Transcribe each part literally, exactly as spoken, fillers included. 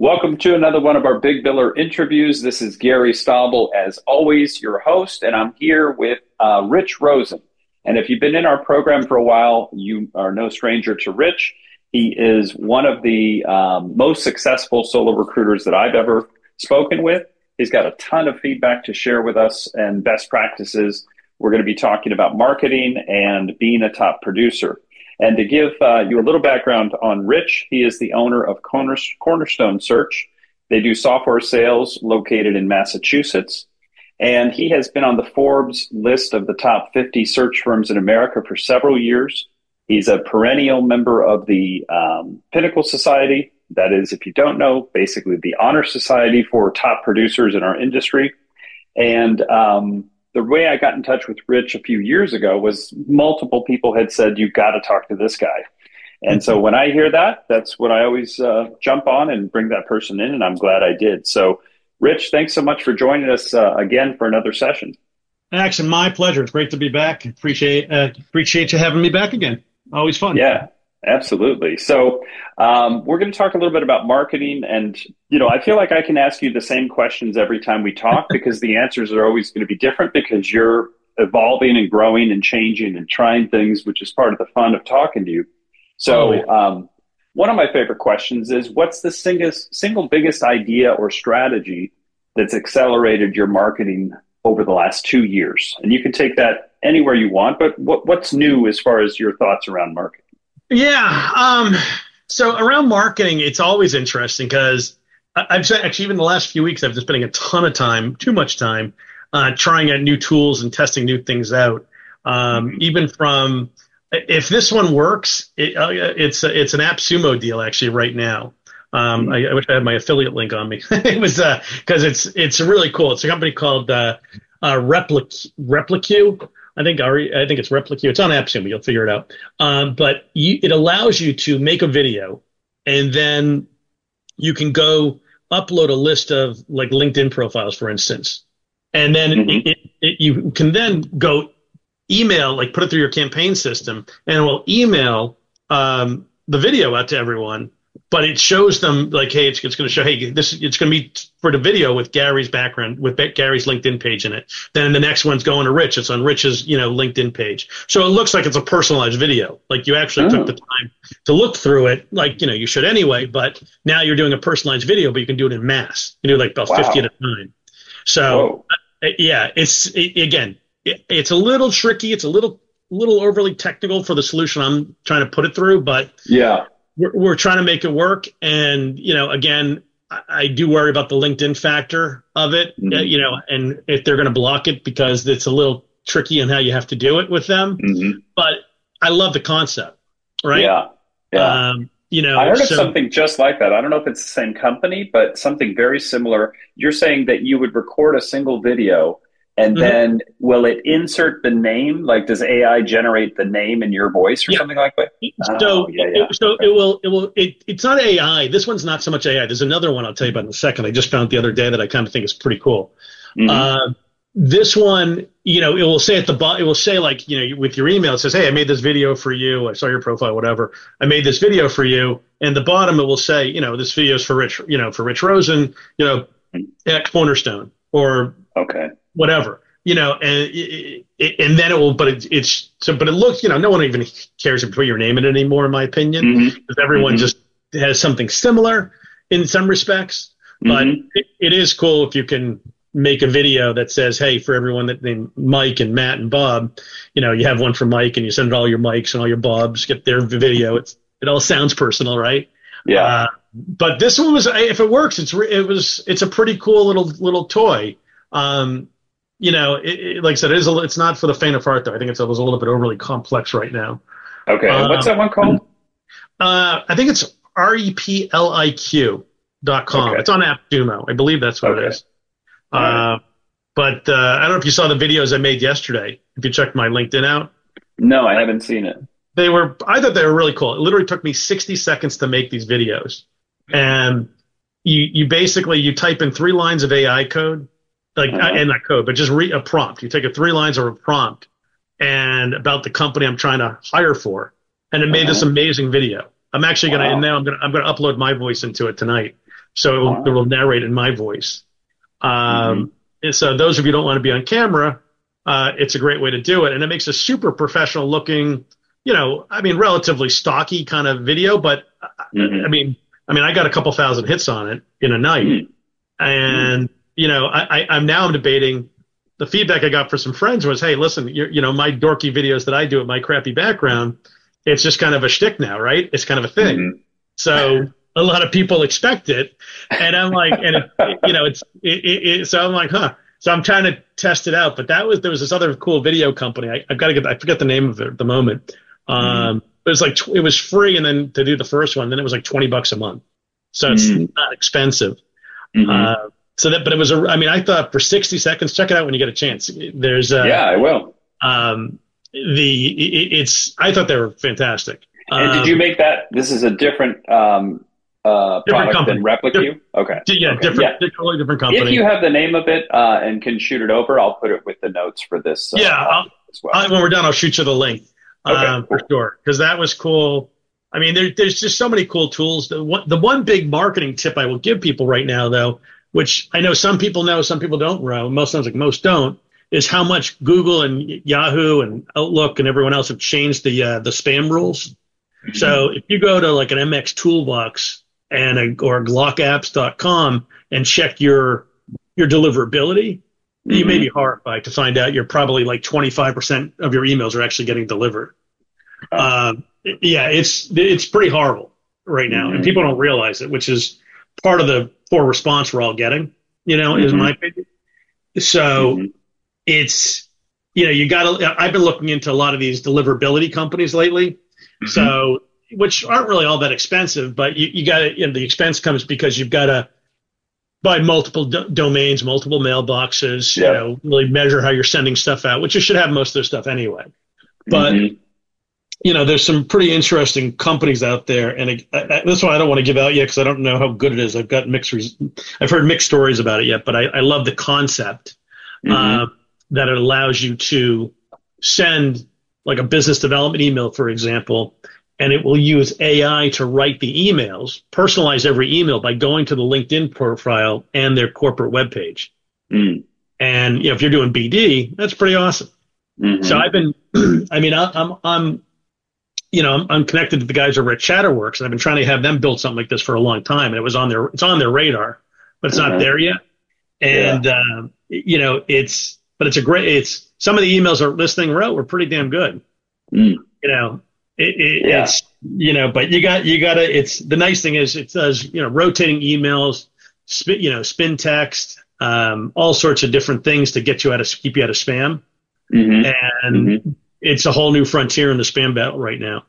Welcome to another one of our Big Biller interviews. This is Gary Stabile, as always, your host, and I'm here with uh, Rich Rosen. And if you've been in our program for a while, you are no stranger to Rich. He is one of the um, most successful solo recruiters that I've ever spoken with. He's got a ton of feedback to share with us and best practices. We're going to be talking about marketing and being a top producer. And to give uh, you a little background on Rich, he is the owner of Corner, Cornerstone Search. They do software sales located in Massachusetts. And he has been on the Forbes list of the top fifty search firms in America for several years. He's a perennial member of the um, Pinnacle Society. That is, if you don't know, basically the honor society for top producers in our industry. And um, the way I got in touch with Rich a few years ago was multiple people had said, you've got to talk to this guy. And so when I hear that, that's what I always uh, jump on and bring that person in, and I'm glad I did. So, Rich, thanks so much for joining us uh, again for another session. Actually, my pleasure. It's great to be back. Appreciate uh, appreciate you having me back again. Always fun. Yeah, absolutely. So um, we're going to talk a little bit about marketing. And, you know, I feel like I can ask you the same questions every time we talk because the answers are always going to be different because you're evolving and growing and changing and trying things, which is part of the fun of talking to you. So oh, yeah. um, one of my favorite questions is, what's the single, single biggest idea or strategy that's accelerated your marketing over the last two years? And you can take that anywhere you want, but what, what's new as far as your thoughts around marketing? Yeah. Um, so around marketing, it's always interesting because I've said, actually, even the last few weeks, I've been spending a ton of time, too much time, uh, trying out new tools and testing new things out. Um, mm-hmm. Even from, if this one works, it, uh, it's a, it's an AppSumo deal actually right now. Um, mm-hmm. I, I wish I had my affiliate link on me. It was uh, because it's it's really cool. It's a company called uh, uh, Replic Replique. I think I think it's Replique. It's on AppSumo. You'll figure it out. Um, but you, it allows you to make a video, and then you can go upload a list of like LinkedIn profiles, for instance, and then mm-hmm. it, it, it, you can then go email, like put it through your campaign system, and it will email um, the video out to everyone. But it shows them like, hey, it's, it's going to show, hey, this it's going to be for the video with Gary's background, with Gary's LinkedIn page in it. Then the next one's going to Rich. It's on Rich's, you know, LinkedIn page. So it looks like it's a personalized video. Like you actually oh. took the time to look through it, like, you know, you should anyway. But now you're doing a personalized video, but you can do it in mass. You do like about wow. fifty at a time. So uh, yeah, it's it, again, it, it's a little tricky. It's a little little overly technical for the solution I'm trying to put it through, but yeah. We're, we're trying to make it work. And, you know, again, I, I do worry about the LinkedIn factor of it, mm-hmm. uh, you know, and if they're going to block it because it's a little tricky on how you have to do it with them. Mm-hmm. But I love the concept, right? Yeah. Yeah. Um, you know, I heard so, of something just like that. I don't know if it's the same company, but something very similar. You're saying that you would record a single video and mm-hmm. then will it insert the name? Like, does A I generate the name in your voice or yeah. something like that? So, oh, yeah, yeah. It, so okay. it will, it will, it, it's not A I. This one's not so much A I. There's another one I'll tell you about in a second. I just found the other day that I kind of think is pretty cool. Mm-hmm. Uh, this one, you know, it will say at the bottom, it will say like, you know, with your email, it says, hey, I made this video for you. I saw your profile, whatever. I made this video for you. And the bottom, it will say, you know, this video is for Rich, you know, for Rich Rosen, you know, at Cornerstone or okay. whatever. You know, and it, it, and then it will, but it, it's so, but it looks, you know, no one even cares to put your name in it anymore, in my opinion, because mm-hmm. everyone mm-hmm. just has something similar in some respects. But mm-hmm. it, it is cool if you can make a video that says, hey, for everyone that named Mike and Matt and Bob, you know, you have one for Mike and you send it all your Mikes and all your Bobs, get their video. It's, it all sounds personal, right? Yeah. Uh, but this one was, if it works, it's, it was, it's a pretty cool little, little toy. Um, You know, it, it, like I said, it is a, it's not for the faint of heart, though. I think it's, it was a little bit overly complex right now. Okay. Uh, What's that one called? Uh, I think it's R E P L I Q dot com. Okay. It's on AppSumo. I believe that's what okay. it is. Right. Uh, but uh, I don't know if you saw the videos I made yesterday. If you checked my LinkedIn out. No, I haven't seen it. They were, I thought they were really cool. It literally took me sixty seconds to make these videos. And you, you basically, you type in three lines of A I code. Like, uh-huh. and not code, but just re- a prompt. You take a three lines of a prompt and about the company I'm trying to hire for. And it made uh-huh. this amazing video. I'm actually going to, wow. and now I'm going to, I'm going to upload my voice into it tonight. So it will, Wow. it will narrate in my voice. Um, Mhm. and so those of you who don't want to be on camera, uh, it's a great way to do it. And it makes a super professional looking, you know, I mean, relatively stocky kind of video, but Mhm. I mean, I mean, I got a couple thousand hits on it in a night. Mhm. And, you know, I, I, I'm now debating. The feedback I got for some friends was, hey, listen, you're, you know, my dorky videos that I do with my crappy background, it's just kind of a shtick now, right? It's kind of a thing. Mhm. So a lot of people expect it. And I'm like, and it, it, you know, it's, it, it, it, so I'm like, huh. So I'm trying to test it out. But that was, there was this other cool video company. I, I've got to get, I forget the name of it at the moment. Um, it was like, it was free. And then to do the first one, then it was like twenty bucks a month. So it's Mhm. not expensive. Mhm. Uh, so that, but it was a, I mean, I thought for sixty seconds, check it out when you get a chance. There's, uh, Yeah, I will. um, the, it, it's, I thought they were fantastic. And Um, did you make that? This is a different um, uh, Different product company. than Replicue? Okay. yeah, Okay. different, Yeah. totally different company. If you have the name of it uh, and can shoot it over, I'll put it with the notes for this. Uh, Yeah, I'll- as well. I, when we're done, I'll shoot you the link, Okay, um, cool. for sure. Cause that was cool. I mean, there, there's just so many cool tools. The one, the one big marketing tip I will give people right now, though, which I know some people know, some people don't know, most sounds like most don't, is how much Google and Yahoo and Outlook and everyone else have changed the uh, the spam rules. So if you go to like an M X Toolbox and a, or glock apps dot com and check your your deliverability, you may be horrified to find out you're probably like twenty-five percent of your emails are actually getting delivered. Oh. Um, yeah, it's it's pretty horrible right now, and Mhm. people don't realize it, which is part of the poor response we're all getting. You know, is Mhm. my opinion. So Mhm. it's, you know, you got to. I've been looking into a lot of these deliverability companies lately, so which aren't really all that expensive, but you, you got to. You know, the expense comes because you've got to buy multiple do- domains, multiple mailboxes. Yeah. You know, really measure how you're sending stuff out, which you should have most of their stuff anyway. But Mhm. you know, there's some pretty interesting companies out there, and I, I, that's why I don't want to give out yet because I don't know how good it is. I've got mixed, res- I've heard mixed stories about it yet, but I, I love the concept Mhm. uh, that it allows you to send like a business development email, for example, and it will use A I to write the emails, personalize every email by going to the LinkedIn profile and their corporate webpage. Mhm. And you know, if you're doing B D, that's pretty awesome. Mhm. So I've been, I mean, I, I'm, I'm, you know, I'm, I'm connected to the guys over at Chatterworks, and I've been trying to have them build something like this for a long time. And it was on their, it's on their radar, but it's Uh-huh. not there yet. And, um, you know, it's, but it's a great, it's, some of the emails our this thing wrote were pretty damn good. Mm. You know, it, it, Yeah. it's, you know, but you got, you got to, it's, the nice thing is it does, you know, rotating emails, spin, you know, spin text, um, all sorts of different things to get you out of, keep you out of spam. Mhm. And Mhm. it's a whole new frontier in the spam battle right now.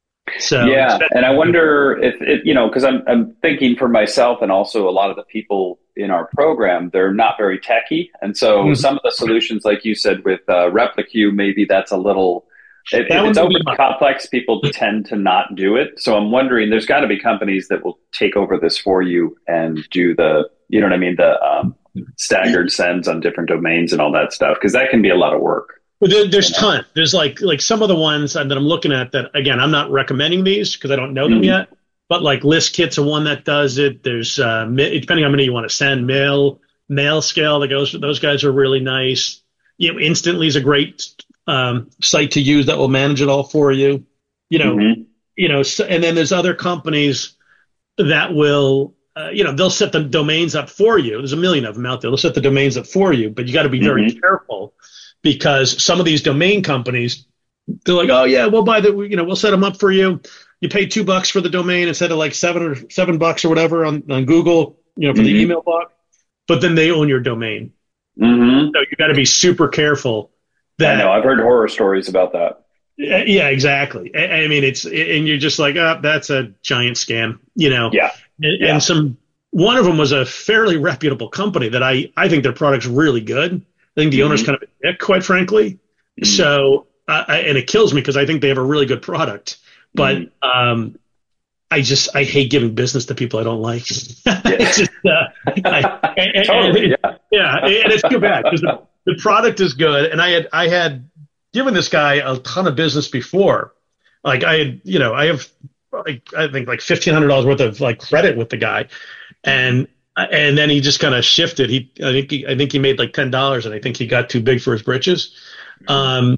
So Yeah, it's- and I wonder if, if you know, because I'm I'm thinking for myself and also a lot of the people in our program, they're not very techy, and so Mhm. some of the solutions, like you said with uh, Replicue, maybe that's a little. If, That if one it's would over be mine. complex, people tend to not do it. So I'm wondering, there's got to be companies that will take over this for you and do the, you know what I mean, the um, staggered sends on different domains and all that stuff, because that can be a lot of work. Well, there, there's You know? ton. There's like like some of the ones that I'm looking at that, again, I'm not recommending these because I don't know them Mhm. yet. But like ListKit's a one that does it. There's uh, ma- depending on how many you want to send, mail mail scale that goes. Those guys are really nice. You know, Instantly is a great um, site to use that will manage it all for you. You know, Mhm. you know, so, and then there's other companies that will. Uh, you know, they'll set the domains up for you. There's a million of them out there. They'll set the domains up for you, but you got to be very Mhm. careful because some of these domain companies, they're like, oh yeah, we'll buy the, you know, we'll set them up for you. You pay two bucks for the domain instead of like seven or seven bucks or whatever on, on Google, you know, for Mhm. the email block. But then they own your domain, Mhm. so you got to be super careful. I That know. I've heard horror stories about that. yeah, exactly. I, I mean, it's and you're just like, oh, that's a giant scam, you know. Yeah. And, Yeah. and some one of them was a fairly reputable company that I I think their product's really good. I think the owner's Mhm. kind of a dick, quite frankly. Mhm. So, uh, I, and it kills me because I think they have a really good product, but Mhm. um, I just I hate giving business to people I don't like. It's just, uh, I, and, and- Totally. and- Yeah. yeah, and it's too bad because the, the product is good, and I had I had given this guy a ton of business before. Like I had, you know, I have like, I think like fifteen hundred dollars worth of like credit with the guy. And, and then he just kind of shifted. He, I think he, I think he made like ten dollars, and I think he got too big for his britches. Um,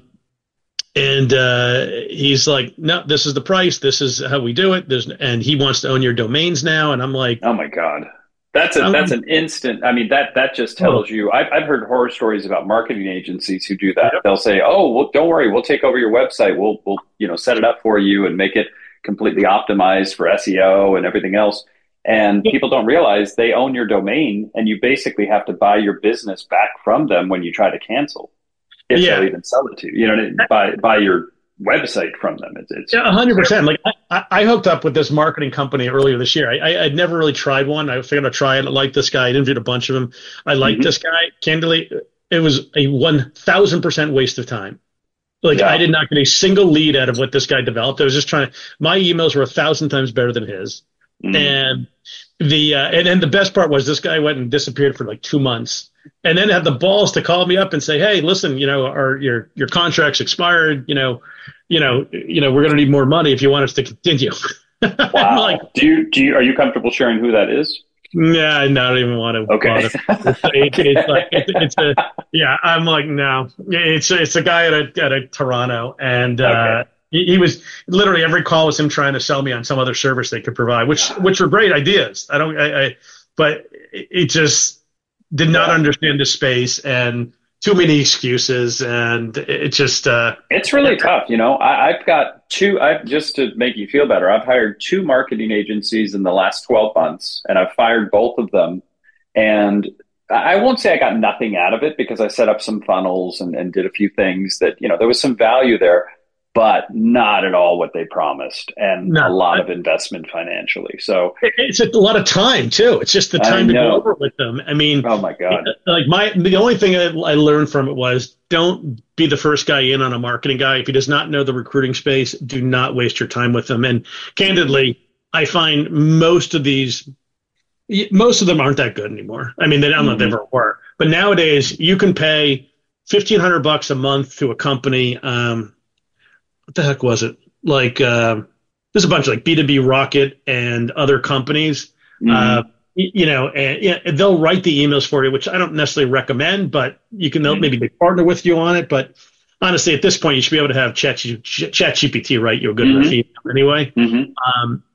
and, uh, he's like, no, this is the price. This is how we do it. There's, and he wants to own your domains now. And I'm like, oh my God. That's a, that's an instant. I mean, that, that just tells you, I've, I've heard horror stories about marketing agencies who do that. Yep. They'll say, oh, well, don't worry. We'll take over your website. We'll, we'll, you know, set it up for you and make it completely optimized for S E O and everything else. And people don't realize they own your domain, and you basically have to buy your business back from them when you try to cancel. If yeah. they'll even sell it to you, you know, buy, buy your website from them. It's, it's yeah, one hundred percent. Like I, I hooked up with this marketing company earlier this year. I, I, I'd never really tried one. I figured I'd try it. I liked this guy. I interviewed a bunch of them. I liked mm-hmm. this guy. Candidly, it was a one thousand percent waste of time. Like yeah. I did not get a single lead out of what this guy developed. I was just trying to, my emails were a thousand times better than his. Mm-hmm. And the, uh, and then the best part was this guy went and disappeared for like two months. And then had the balls to call me up and say, "Hey, listen, you know, our your your contract's expired. You know, you know, you know, we're going to need more money if you want us to continue." Wow. Like, do you do you are you comfortable sharing who that is? Yeah, no, I don't even want to. Okay. It's, it, it's like it's, it's a yeah. I'm like no. It's it's a guy at a at a Toronto, and uh, okay. he, he was literally every call was him trying to sell me on some other service they could provide, which which were great ideas. I don't, I, I but it just. Did not yeah. understand the space, and too many excuses, and it just uh it's really tough. You know, I, I've got two. I've just to make you feel better. I've hired two marketing agencies in the last twelve months, and I've fired both of them. And I won't say I got nothing out of it because I set up some funnels and, and did a few things that, you know, there was some value there, but not at all what they promised, and no, a lot I, of investment financially. So it's a lot of time too. It's just the time to go over with them. I mean, oh my God! Like my the only thing I, I learned from it was don't be the first guy in on a marketing guy. If he does not know the recruiting space, do not waste your time with them. And candidly, I find most of these, most of them aren't that good anymore. I mean, they don't know mm-hmm. they ever were. But nowadays, you can pay fifteen hundred bucks a month to a company. Um, What the heck was it? Like, uh, there's a bunch of like B two B Rocket and other companies, mm-hmm. uh, you, you know, and yeah, they'll write the emails for you, which I don't necessarily recommend, but you can, mm-hmm. maybe they partner with you on it. But honestly, at this point, you should be able to have Chat, Chat G P T write you a good mm-hmm. email anyway. Mm-hmm. Um,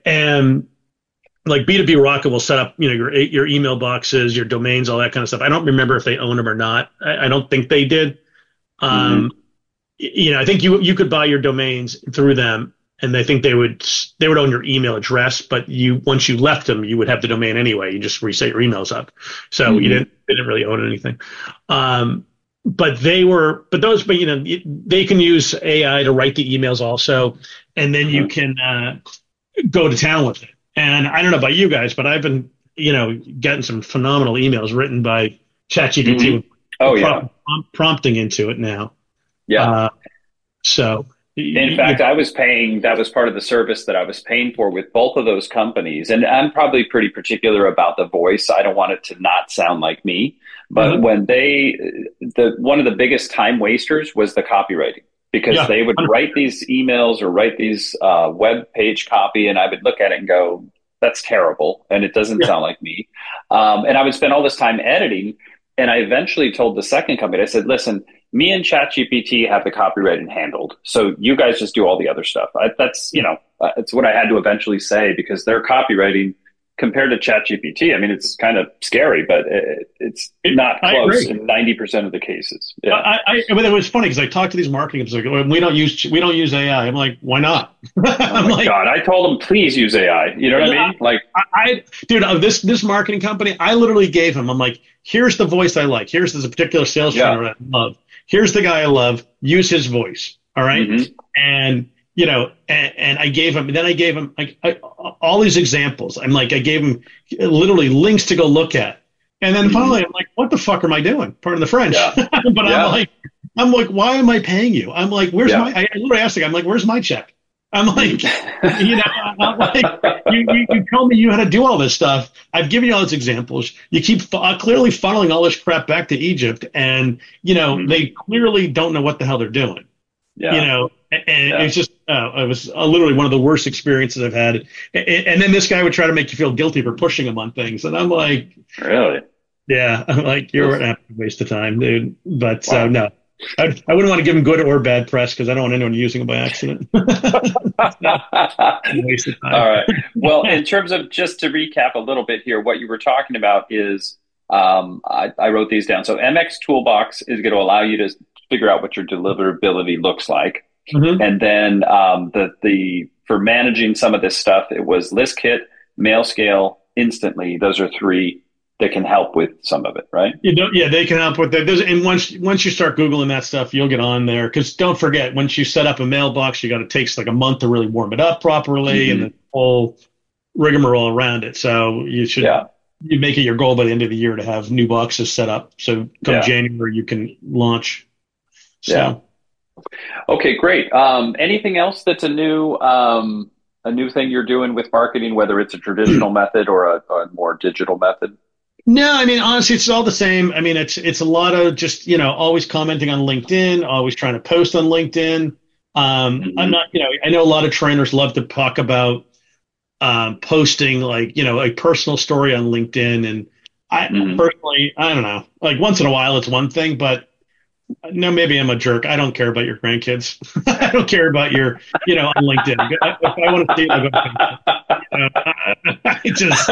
and like B two B Rocket will set up, you know, your, your email boxes, your domains, all that kind of stuff. I don't remember if they own them or not. I, I don't think they did. Um, mm-hmm. You know, I think you you could buy your domains through them, and I think they would they would own your email address. But you once you left them, you would have the domain anyway. You just reset your emails up, so mm-hmm. you didn't they didn't really own anything. Um, but they were, but those, but you know, they can use A I to write the emails also, and then mm-hmm. you can uh, go to town with it. And I don't know about you guys, but I've been you know getting some phenomenal emails written by ChatGPT mm-hmm. with oh prompt, yeah prompting into it now. Yeah. Uh, so, in fact, I was paying, that was part of the service that I was paying for with both of those companies. And I'm probably pretty particular about the voice. I don't want it to not sound like me. But mm-hmm. when they, the one of the biggest time wasters was the copywriting, because yeah. they would write these emails or write these uh, web page copy, and I would look at it and go, that's terrible. And it doesn't yeah. sound like me. Um, and I would spend all this time editing. And I eventually told the second company, I said, listen, me and ChatGPT have the copywriting handled. So you guys just do all the other stuff. I, that's, you know, uh, it's what I had to eventually say, because their copywriting compared to ChatGPT, I mean, it's kind of scary, but it, it's not close in ninety percent of the cases. Yeah. I, I, but it was funny because I talked to these marketing executives, like, we don't use, we don't use A I. I'm like, why not? I'm oh my like, God, I told them, please use A I. You know what I mean? Like, I, I dude, uh, this, this marketing company, I literally gave him, I'm like, here's the voice I like. Here's this particular sales yeah. trainer I love. Here's the guy I love. Use his voice. All right. Mm-hmm. And, you know, and, and I gave him, then I gave him like I, all these examples. I'm like, I gave him literally links to go look at. And then mm-hmm. finally I'm like, what the fuck am I doing? Pardon the French. Yeah. but yeah. I'm like, I'm like, why am I paying you? I'm like, where's yeah. my, I literally asked the guy, I'm like, where's my check? I'm like, you know, I'm like, you, you, you tell me you how to do all this stuff. I've given you all these examples. You keep fu- clearly funneling all this crap back to Egypt, and, you know, mm-hmm. they clearly don't know what the hell they're doing. Yeah. You know, and, and yeah. it's just, uh, it was uh, literally one of the worst experiences I've had. And, and then this guy would try to make you feel guilty for pushing him on things, and I'm like, really? Yeah, I'm like, you're an absolute waste of time, dude. But Wow. uh, no, I, I wouldn't want to give him good or bad press because I don't want anyone using it by accident. Waste of time. All right. Well, in terms of, just to recap a little bit here, what you were talking about is, um, I, I wrote these down. So M X Toolbox is going to allow you to figure out what your deliverability looks like. Mm-hmm. And then um, the the for managing some of this stuff, it was ListKit, MailScale, Instantly. Those are three that can help with some of it, right? You don't, yeah, they can help with that. There's, and once once you start Googling that stuff, you'll get on there. Because don't forget, once you set up a mailbox, you got to takes like a month to really warm it up properly, Mm-hmm. and the whole rigmarole around it. So you should Yeah. you make it your goal by the end of the year to have new boxes set up. So come Yeah. January, you can launch. So. Yeah. Okay, great. Um, anything else that's a new um, a new thing you're doing with marketing, whether it's a traditional method or a, a more digital method? No, I mean, honestly, it's all the same. I mean, it's it's a lot of just, you know, always commenting on LinkedIn, always trying to post on LinkedIn. Um, Mm-hmm. I'm not, you know, I know a lot of trainers love to talk about um, posting like, you know, a personal story on LinkedIn. And I Mhm. personally, I don't know, like once in a while it's one thing, but no, maybe I'm a jerk. I don't care about your grandkids. I don't care about your, you know, on LinkedIn. If I want to see it, I'll go to you know, I just,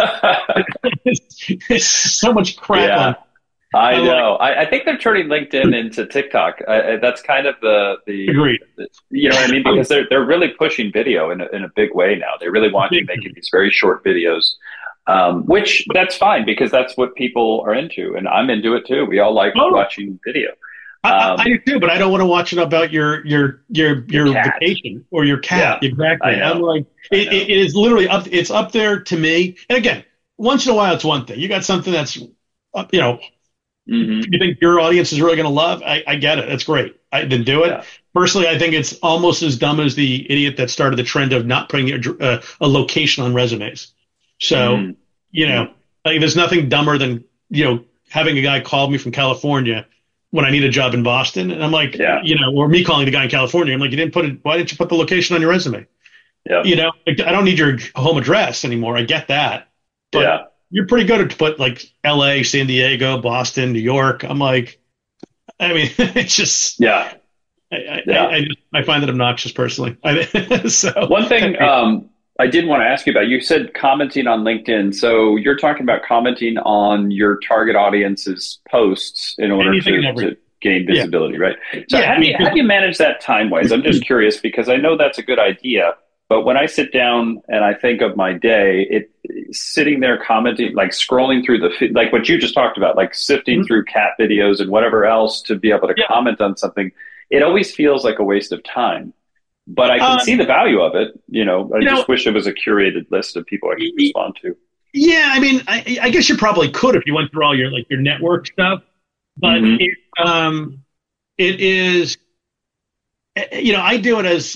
it's, it's so much crap Yeah. on. I I'm know. I, I think they're turning LinkedIn into TikTok. I, I, that's kind of the, the, Agreed. the, you know what I mean? Because they're they're really pushing video in a, in a big way now. They really want you making these very short videos, um, which that's fine because that's what people are into, and I'm into it too. We all like Oh. watching video. I, Um, I do too, but I don't want to watch it about your your your your, Your cat. vacation or your cat. Yeah, exactly. I know. I'm like, I it, know. it is literally up. It's up there to me. And again, once in a while, it's one thing. You got something that's, uh, you know, Mhm. you think your audience is really going to love. I, I get it. That's great. I then do it. Yeah. Personally, I think it's almost as dumb as the idiot that started the trend of not putting a, uh, a location on resumes. So, Mhm. you know, like, there's nothing dumber than, you know, having a guy call me from California when I need a job in Boston. And I'm like, Yeah. you know, or me calling the guy in California. I'm like, you didn't put it, why didn't you put the location on your resume? Yeah. You know, like, I don't need your home address anymore. I get that. But Yeah. you're pretty good at put like L A, San Diego, Boston, New York. I'm like, I mean, it's just, Yeah. I, I, Yeah. I, I, just, I find it obnoxious personally. I, so One thing um, I did want to ask you about, you said commenting on LinkedIn. So you're talking about commenting on your target audience's posts in order Anything and to, everything. to gain Yeah. visibility, right? So Yeah, how I do you, mean, how do you manage that time-wise? I'm just curious because I know that's a good idea, but when I sit down and I think of my day, it sitting there commenting, like scrolling through the, fe- like what you just talked about, like sifting Mhm. through cat videos and whatever else to be able to Yeah. comment on something, it always feels like a waste of time. But I can Uh, see the value of it. You know, I you just know- wish it was a curated list of people I could respond to. yeah, I mean, I, I guess you probably could if you went through all your like your network stuff, but Mhm. it, um, it is, you know, I do it as,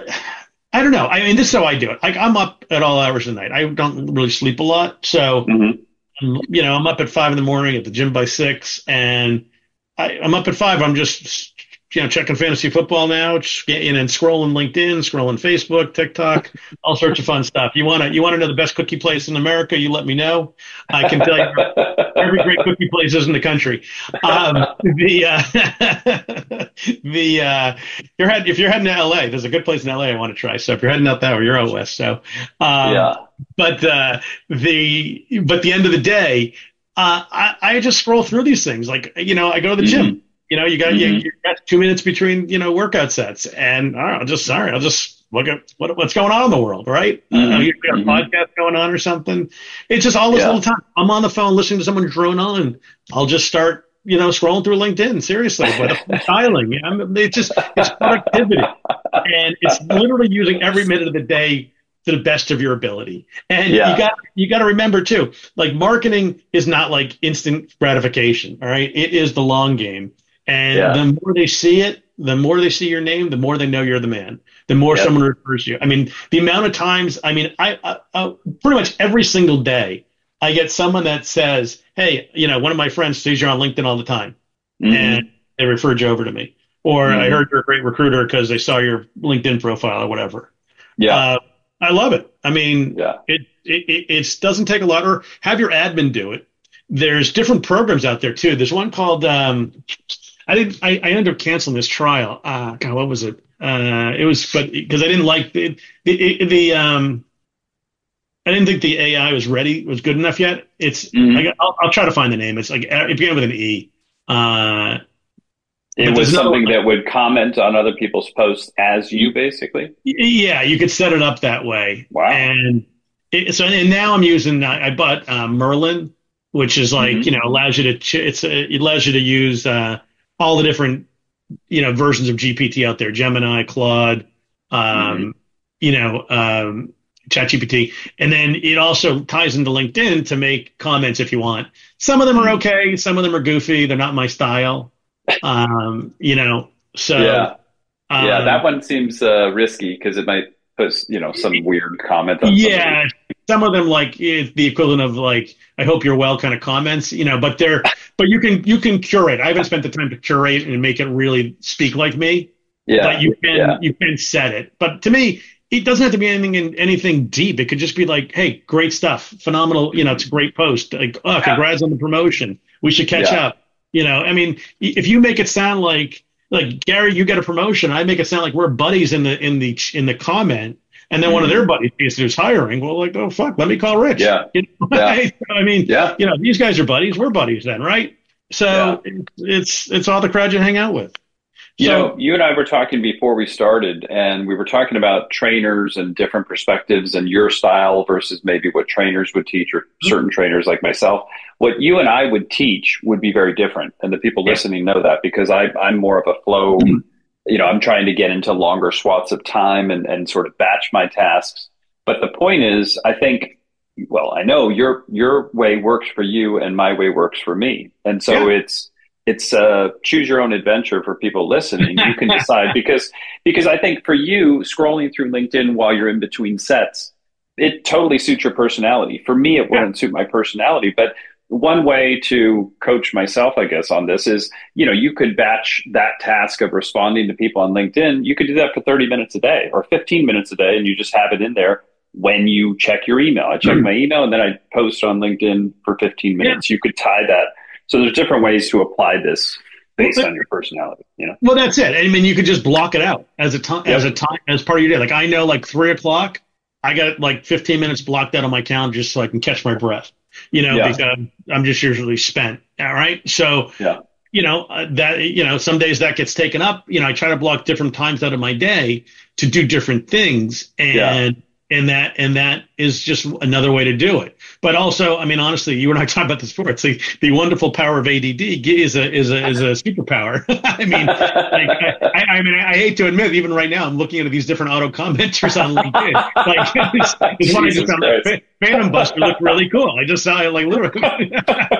I don't know. I mean, this is how I do it. Like, I'm up at all hours of the night. I don't really sleep a lot, so Mhm. um, you know, I'm up at five in the morning at the gym by six, and I, I'm up at five. I'm just, you know, checking fantasy football now, just getting and scrolling LinkedIn, scrolling Facebook, TikTok, all sorts of fun stuff. You want to, you want to know the best cookie place in America? You let me know. I can tell you every great cookie place is in the country. Um, the uh, the uh, you're head, if you're heading to L A, there's a good place in L A I want to try. So if you're heading out that way, you're out west. So, um, Yeah. but uh, the but the end of the day, uh, I, I just scroll through these things. Like, you know, I go to the Mhm. gym. You know, you got you, Mhm. you got two minutes between, you know, workout sets, and I don't know, just sorry, I'll just look at what what's going on in the world, right? I don't know, Mhm. you got a Mhm. podcast going on or something. It's just all this Yeah. little time. I'm on the phone listening to someone drone on. I'll just start, you know, scrolling through LinkedIn. Seriously, with a dialing. I'm, it's just it's productivity, and it's literally using every minute of the day to the best of your ability. And Yeah. you got you got to remember too, like, marketing is not like instant gratification. All right, it is the long game. And Yeah. the more they see it, the more they see your name, the more they know you're the man. The more Yep. someone refers you. I mean, the amount of times. I mean, I, I, I pretty much every single day I get someone that says, "Hey, you know, one of my friends sees you on LinkedIn all the time, Mhm. and they referred you over to me." or Mm-hmm. I heard you're a great recruiter because they saw your LinkedIn profile or whatever. Yeah. Uh, I love it. I mean, Yeah. it, it, it doesn't take a lot, or have your admin do it. There's different programs out there too. There's one called, um, I didn't, I, I ended up canceling this trial. Uh, God, what was it? Uh, it was, but because I didn't like the, the, the, um, I didn't think the A I was ready, was good enough yet. It's, Mm-hmm. I got, I'll, I'll try to find the name. It's like, it began with an E. Uh, It was something that would comment on other people's posts as you, basically. Yeah, you could set it up that way. Wow. And it, so, and now I'm using, I bought uh, Merlin, which is like, mm-hmm. you know, allows you to, ch- it's a, it allows you to use uh, all the different, you know, versions of G P T out there, Gemini, Claude, um, mm-hmm. you know, um, ChatGPT. And then it also ties into LinkedIn to make comments if you want. Some of them are okay. Some of them are goofy. They're not my style. Um, you know, so. Yeah, um, yeah that one seems uh, risky because it might put, you know, some weird comment on Yeah, somebody. Some of them like is the equivalent of like, I hope you're well kind of comments, you know, but they're, but you can, you can curate. I haven't spent the time to curate and make it really speak like me. Yeah. But you can, yeah. you can set it. But to me, it doesn't have to be anything in anything deep. It could just be like, hey, great stuff. Phenomenal. You know, it's a great post. Like, oh, congrats on the promotion. We should catch Yeah. up. You know, I mean, if you make it sound like, like Gary, you get a promotion. I make it sound like we're buddies in the, in the, in the comment. And then mm-hmm. one of their buddies who's hiring, well, like, oh, fuck, let me call Rich. Yeah. You know? yeah. I mean, yeah. you know, these guys are buddies. We're buddies then, right? So yeah. it's, it's all the crowd you hang out with. You so, know, you and I were talking before we started, and we were talking about trainers and different perspectives and your style versus maybe what trainers would teach or certain trainers like myself. What you and I would teach would be very different. And the people listening know that because I, I'm more of a flow, you know, I'm trying to get into longer swaths of time and, and sort of batch my tasks. But the point is, I think, well, I know your your way works for you and my way works for me. And so yeah. it's, It's uh, choose your own adventure for people listening. You can decide because because I think for you, scrolling through LinkedIn while you're in between sets, it totally suits your personality. For me, it wouldn't suit my personality. But one way to coach myself, I guess, on this is, you know, you could batch that task of responding to people on LinkedIn. You could do that for thirty minutes a day or fifteen minutes a day, and you just have it in there when you check your email. I check mm-hmm. my email, and then I post on LinkedIn for fifteen minutes. Yeah. You could tie that. So there's different ways to apply this based well, on your personality, you know? Well, that's it. I mean, you could just block it out as a time, yep. as a time, as part of your day. Like I know like three o'clock, I got like fifteen minutes blocked out on my calendar just so I can catch my breath, you know, yeah. because I'm just usually spent. All right. So, yeah. you know, uh, that, you know, some days that gets taken up, you know, I try to block different times out of my day to do different things. And, yeah. And that and that is just another way to do it. But also, I mean, honestly, you and I talked about this before. It's the, the wonderful power of A D D is a is a is a superpower. I mean, like, I, I mean, I hate to admit, even right now, I'm looking at these different auto commenters on LinkedIn. Like, it's, it's funny. I just found like, Phantom Buster looked really cool. I just saw it, like literally.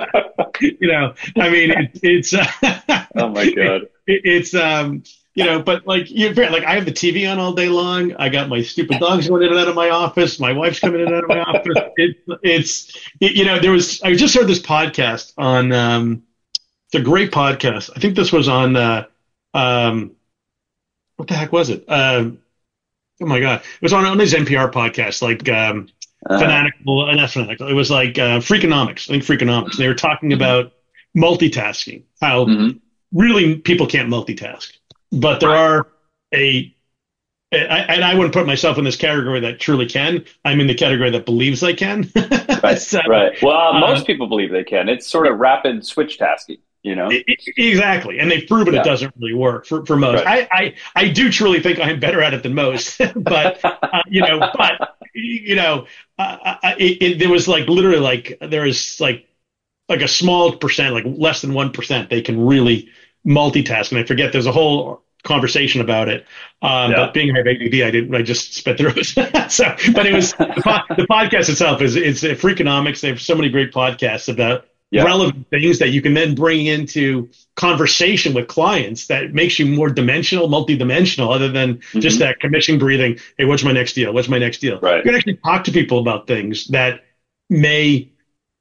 You know, I mean, it, it's. Uh, oh my god! It, it's um. You know, but like you, like I have the T V on all day long. I got my stupid dogs going in and out of my office. My wife's coming in and out of my office. It, it's, it, you know, there was. I just heard this podcast on. Um, it's a great podcast. I think this was on. Uh, um, what the heck was it? Um, oh my god, it was on on these N P R podcasts, like um, uh, Fanatical. Uh, not Fanatical. It was like uh, Freakonomics. I think Freakonomics. They were talking about multitasking. How mm-hmm. really people can't multitask. But there are a, I, and I wouldn't put myself in this category that truly can. I'm in the category that believes they can. Right, so, right. Well, uh, most uh, people believe they can. It's sort of rapid switch tasking, you know? Exactly. And they've proven yeah. it doesn't really work for, for most. Right. I, I, I do truly think I'm better at it than most. But, uh, you know, but, you know, uh, it, it, there was like literally like, there is like, like a small percent, like less than one percent, they can really multitask, and I forget there's a whole conversation about it. Um, yeah. But being I have A D D, I didn't. I just spit through it. So, but it was the, po- the podcast itself is it's uh, Freakonomics. They have so many great podcasts about yeah. relevant things that you can then bring into conversation with clients that makes you more dimensional, multidimensional, other than mm-hmm. just that commission breathing. Hey, what's my next deal? What's my next deal? Right. You can actually talk to people about things that may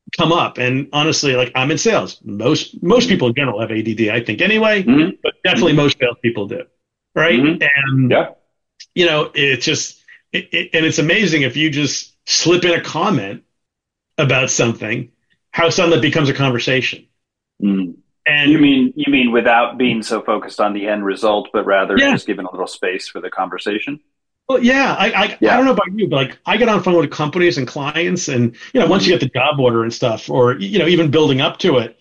come up. And honestly, like I'm in sales. Most most people in general have A D D, I think anyway, Mm-hmm. but definitely Mm-hmm. most salespeople do. Right. Mm-hmm. And Yeah. you know, it's just it, it, and it's amazing if you just slip in a comment about something, how suddenly it becomes a conversation. Mm. And You mean you mean without being so focused on the end result, but rather yeah, just giving a little space for the conversation? well, yeah, I, I I Yeah. don't know about you, but like I get on phone with companies and clients, and you know, once you Mm-hmm. get the job order and stuff, or you know, even building up to it,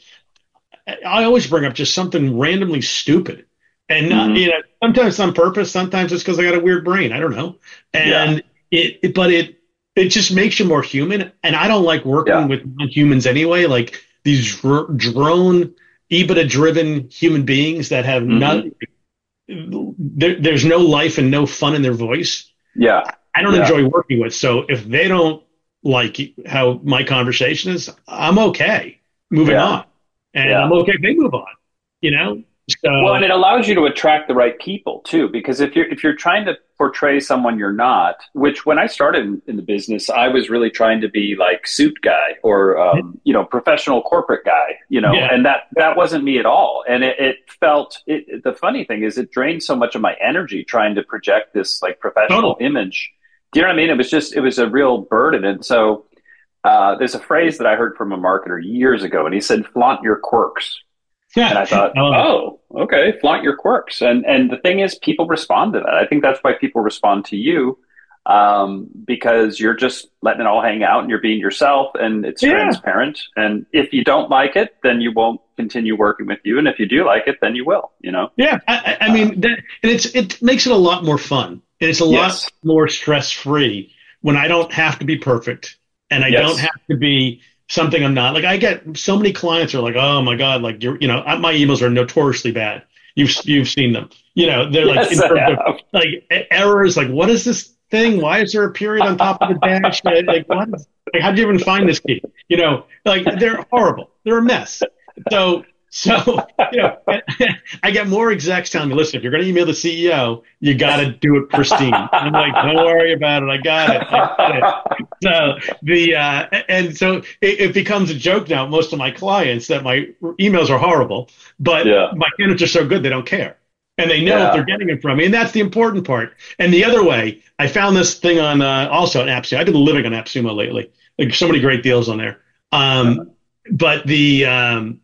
I always bring up just something randomly stupid, and not, Mm-hmm. you know, sometimes on purpose, sometimes it's because I got a weird brain. I don't know, Yeah. and it, it, but it it just makes you more human. And I don't like working Yeah. with non-humans anyway, like these dr- drone, EBITDA-driven human beings that have not Mm-hmm. there, there's no life and no fun in their voice. Yeah. I don't Yeah. enjoy working with. So if they don't like how my conversation is, I'm okay moving Yeah. on, and I'm Yeah. okay if they move on. You know, Well, and so it allows you to attract the right people too, because if you're if you're trying to portray someone you're not, which when I started in, in the business, I was really trying to be like suit guy or um, you know professional corporate guy, you know, yeah, and that that wasn't me at all. And it, it felt it, the funny thing is it drained so much of my energy trying to project this like professional totally. image. Do you know what I mean? It was just it was a real burden, and so uh, there's a phrase that I heard from a marketer years ago, and he said, "Flaunt your quirks." And Yeah, I thought, I love it. oh, okay, flaunt your quirks. And and the thing is, people respond to that. I think that's why people respond to you, um, because you're just letting it all hang out and you're being yourself and it's Yeah, transparent. And if you don't like it, then you won't continue working with you. And if you do like it, then you will, you know? yeah. I, I I Uh, mean, that, and it's it makes it a lot more fun, and it's a lot yes, more stress free when I don't have to be perfect, and I don't yes. have to be something I'm not. Like I get so many clients are like, oh my god, like you're, you know, my emails are notoriously bad. You've you've seen them. You know, they're like Yes, in I terms of have. like e- errors. Like, what is this thing? Why is there a period on top of the dash? Like, like, what? Is, like, how'd you even find this key? You know, like they're horrible. They're a mess. So. So, you know, I get more execs telling me, listen, if you're going to email the C E O, you got to do it pristine. I'm like, don't worry about it. I got it. I got it. So the uh, and so it, it becomes a joke now. Most of my clients that my emails are horrible, but Yeah, my candidates are so good they don't care, and they know if they're yeah. getting it from me, and that's the important part. And the other way, I found this thing on uh, also on AppSumo. I've been living on AppSumo lately. Like so many great deals on there. Uh-huh. Um, but the um,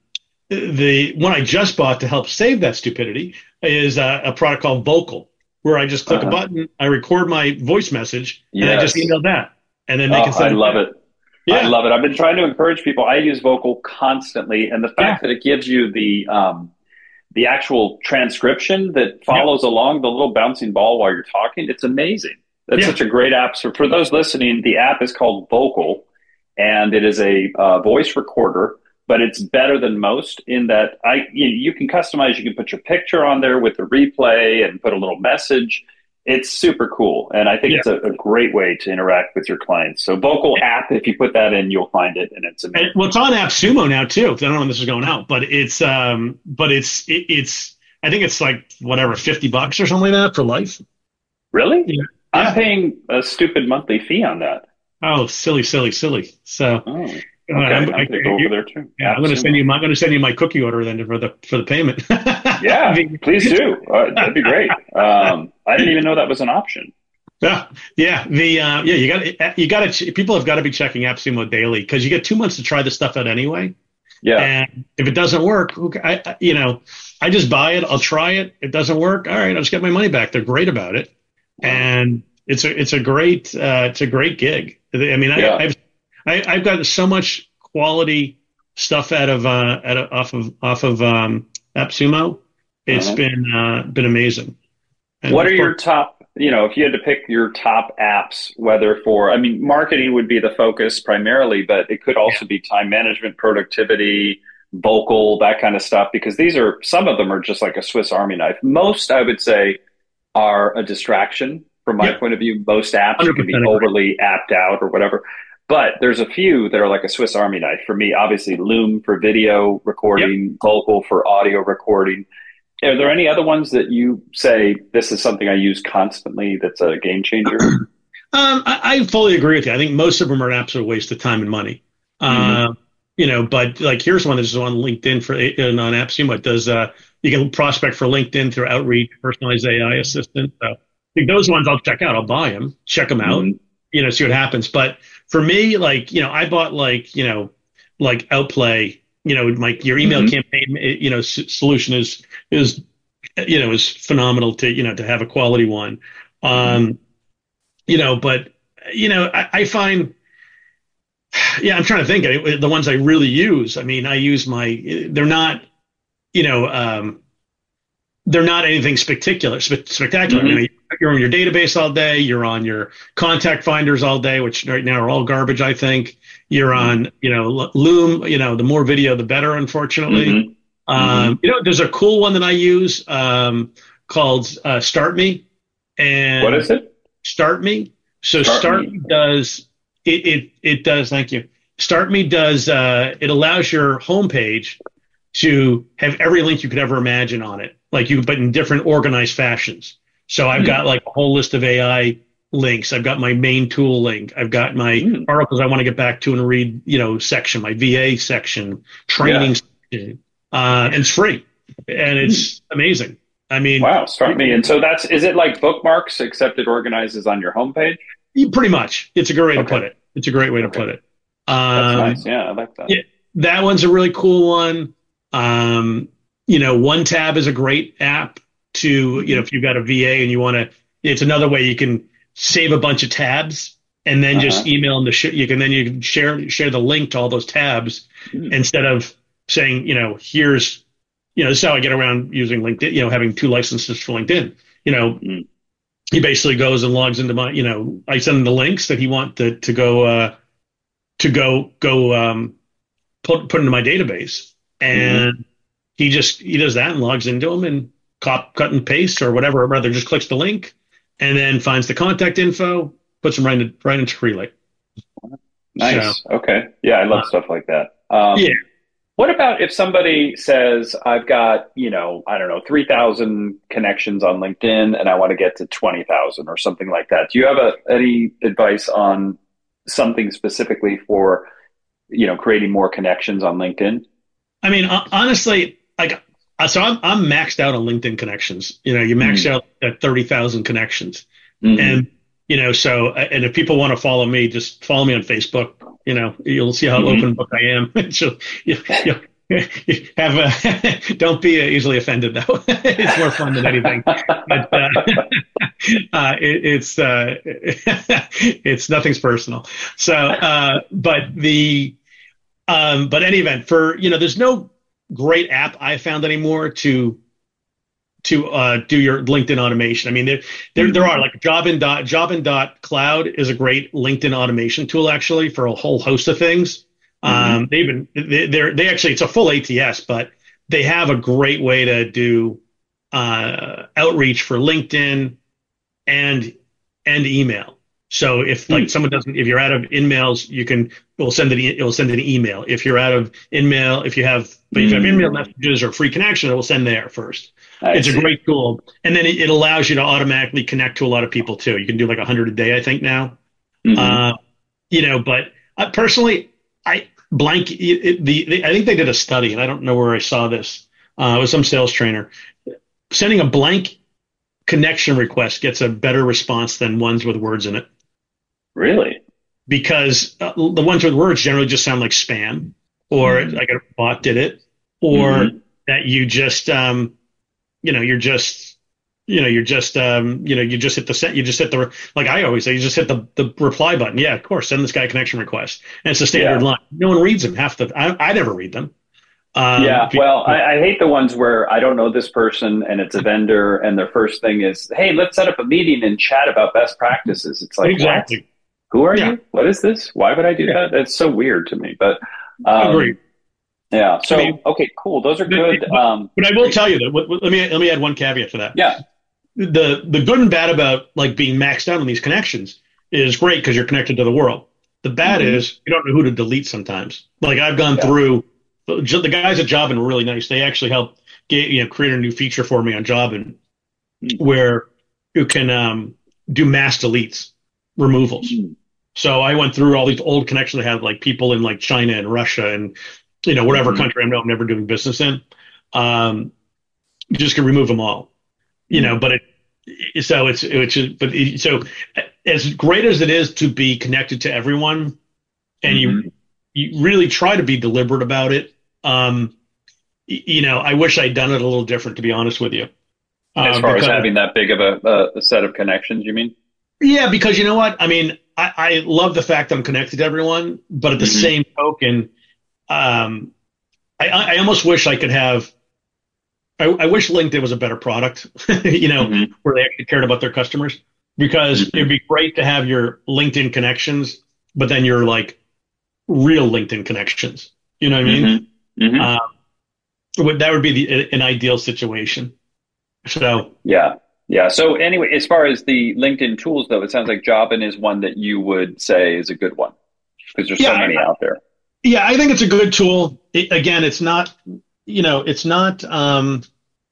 the one I just bought to help save that stupidity is a, a product called Vocal, where I just click a Uh-huh. button, I record my voice message, and I just Yes. email that, and then they Oh, can I send it love back. it. I Yeah, love it. I've been trying to encourage people. I use Vocal constantly, and the yeah, fact that it gives you the um, the actual transcription that yep, follows along the little bouncing ball while you're talking, it's amazing. It's yeah, such a great app. So for those listening, the app is called Vocal, and it is a uh, voice recorder. But it's better than most in that I you, you can customize. You can put your picture on there with the replay and put a little message. It's super cool, and I think yeah. it's a, a great way to interact with your clients. So Vocal app, if you put that in, you'll find it, and it's And, amazing. well, it's on AppSumo now too. I don't know when this is going out, but it's um, but it's it, it's I think it's like whatever fifty bucks or something like that for life. Really? Yeah, I'm yeah. paying a stupid monthly fee on that. Oh, silly, silly, silly. So Oh, uh, okay. I'm, I'm I, going to go over you, there too. yeah, I'm going to send AppSumo. you. I'm going to send you my cookie order then for the for the payment. Yeah, The- please do. Uh, that'd be great. Um, I didn't even know that was an option. Yeah, yeah, the uh, yeah, you got you got to people have got to be checking AppSumo daily because you get two months to try this stuff out anyway. Yeah. And if it doesn't work, okay, I, I you know, I just buy it. I'll try it. It doesn't work. All right, I'll just get my money back. They're great about it, Wow. and it's a it's a great uh, it's a great gig. I mean, I, Yeah. I've I, I've gotten so much quality stuff out of uh, out of, off of off of um, AppSumo. It's Uh-huh. been uh, been amazing. And What are of your course, top, you know, if you had to pick your top apps, whether for, I mean, marketing would be the focus primarily, but it could yeah, also be time management, productivity, vocal, that kind of stuff, because these are, some of them are just like a Swiss Army knife. Most, I would say, are a distraction from my yep, point of view. Most apps, you hundred can be percent agree. overly apped out or whatever. But there's a few that are like a Swiss Army knife. For me, obviously, Loom for video Yep. recording, Vocal for audio recording. Are there any other ones that you say this is something I use constantly that's a game changer? Um, I, I fully agree with you. I think most of them are an absolute waste of time and money. Mm-hmm. Uh, you know, but like here's one that's on LinkedIn for and on AppSumo. It does uh, you can prospect for LinkedIn through Outreach, personalized A I assistant. So I think those ones I'll check out. I'll buy them, check them out, Mm-hmm. you know, see what happens. But for me, like you know, I bought like you know, like Outplay. You know, my your email Mm-hmm. campaign, you know, s- solution is is you know is phenomenal to you know to have a quality one. Mm-hmm. Um, you know, but you know, I, I find. Yeah, I'm trying to think. I, the ones I really use. I mean, I use my. They're not, you know, um, they're not anything spectacular. Spe- spectacular. I Mm-hmm. mean, you're on your database all day. You're on your contact finders all day, which right now are all garbage. I think you're on, you know, Loom. You know, the more video, the better. Unfortunately, Mm-hmm. Mm-hmm. um, you know, there's a cool one that I use um, called uh, Start Me, What and is it? Start Me. So Start Start me. Me does it. It it does. Thank you. Start Me does. Uh, it allows your homepage to have every link you could ever imagine on it, like you, but in different organized fashions. So I've got like a whole list of A I links. I've got my main tool link. I've got my Mm-hmm. articles I want to get back to and read, you know, section, my V A section, Yeah. training section, uh, and it's free and it's amazing. I mean, Wow. Start me. And so that's, is it like bookmarks, except it organizes on your homepage? pretty much, it's a great way to Okay. put it. It's a great way to Okay. put it. That's Um, nice. Yeah. I like that. yeah, that one's a really cool one. Um, you know, OneTab is a great app to, you know, Mm-hmm. if you've got a V A and you want to, it's another way you can save a bunch of tabs and then just Uh-huh. email them the sh- you can then you can share share the link to all those tabs Mm-hmm. instead of saying, you know, here's, you know, this is how I get around using LinkedIn, you know, having two licenses for LinkedIn. You know, Mm-hmm. he basically goes and logs into my, you know, I send him the links that he want to to go uh to go go um put put into my database, Mm-hmm. and he just he does that and logs into them and cop cut and paste or whatever, or rather just clicks the link and then finds the contact info, puts them right into right into Relay. So Nice. Okay. Yeah. I uh, love stuff like that. Um, yeah, what about if somebody says, I've got, you know, I don't know, three thousand connections on LinkedIn and I want to get to twenty thousand or something like that? Do you have a, any advice on something specifically for, you know, creating more connections on LinkedIn? I mean uh, honestly, like uh, so I'm I'm maxed out on LinkedIn connections. You know, you max Mm-hmm. out at thirty thousand connections, Mm-hmm. and you know, so uh, and if people want to follow me, just follow me on Facebook. You know, you'll see how Mm-hmm. open book I am. So you, you, you have a, don't be easily offended though. It's more fun than anything. But uh, uh, it, it's uh, it's nothing's personal. So, uh, but the um, but any event for you know, there's no great app I found anymore to to uh, do your LinkedIn automation. I mean, there there there Mm-hmm. are like Jobin dot Jobin dot Cloud is a great LinkedIn automation tool actually for a whole host of things. Mm-hmm. Um, they've been they, they're they actually it's a full A T S, but they have a great way to do uh, outreach for LinkedIn and and email. So if like Mm-hmm. someone doesn't, if you're out of InMails, you can it will send it. It will send an email. If you're out of InMail, if you have but if you have InMail Mm-hmm. messages or free connection, it will send there first. I It's a see. great tool, and then it, it allows you to automatically connect to a lot of people too. You can do like a hundred a day, I think now. Mm-hmm. Uh, you know, but uh, personally, I blank. It, it- the, the I think they did a study, and I don't know where I saw this. Uh, it was some sales trainer sending a blank connection request gets a better response than ones with words in it Really? because uh, the ones with words generally just sound like spam or Mm-hmm. like a bot did it or Mm-hmm. that you just um, you know you're just you know you're just um, you know you just hit the set you just hit the like I always say you just hit the the reply button. Yeah, of course, send this guy a connection request, and it's a standard Yeah. line. No one reads them half the I, I never read them. Um, Yeah, well, I, I hate the ones where I don't know this person and it's a vendor, and their first thing is, "Hey, let's set up a meeting and chat about best practices." It's like, what? exactly. Who are Yeah. you? What is this? Why would I do Yeah. that? That's so weird to me. But Agreed. um, yeah, I so mean, okay, cool. Those are but, good. Um, but I will tell you that. What, what- let me let me add one caveat to that. yeah. The the good and bad about like being maxed out on these connections is great because you're connected to the world. The bad Hmm. is you don't know who to delete sometimes. Like I've gone Yeah. through the guys at Jobin were really nice. They actually helped get, you know create a new feature for me on Jobin Hmm. where you can um, do mass deletes, removals. Hmm. So I went through all these old connections I had, like people in like China and Russia and, you know, whatever Mm-hmm. country I know I'm never doing business in. Um, just can remove them all, you know, but it, so it's, it's, but it, so as great as it is to be connected to everyone and Mm-hmm. you, you really try to be deliberate about it. Um, y- you know, I wish I'd done it a little different, to be honest with you. As Uh, far as because having that big of a, a, a set of connections, you mean? Yeah, because you know what? I mean, I, I love the fact that I'm connected to everyone, but at the Mm-hmm. same token, um, I, I almost wish I could have. I, I wish LinkedIn was a better product, you know, Mm-hmm. where they actually cared about their customers. Because Mm-hmm. it'd be great to have your LinkedIn connections, but then your like real LinkedIn connections. You know what I mean? Mm-hmm. Mm-hmm. Uh, would- that would be the, an ideal situation. So Yeah. Yeah. So anyway, as far as the LinkedIn tools, though, it sounds like Jobin is one that you would say is a good one because there's yeah, so I, many out there. yeah, I think it's a good tool. It, again, it's not, you know, it's not, um,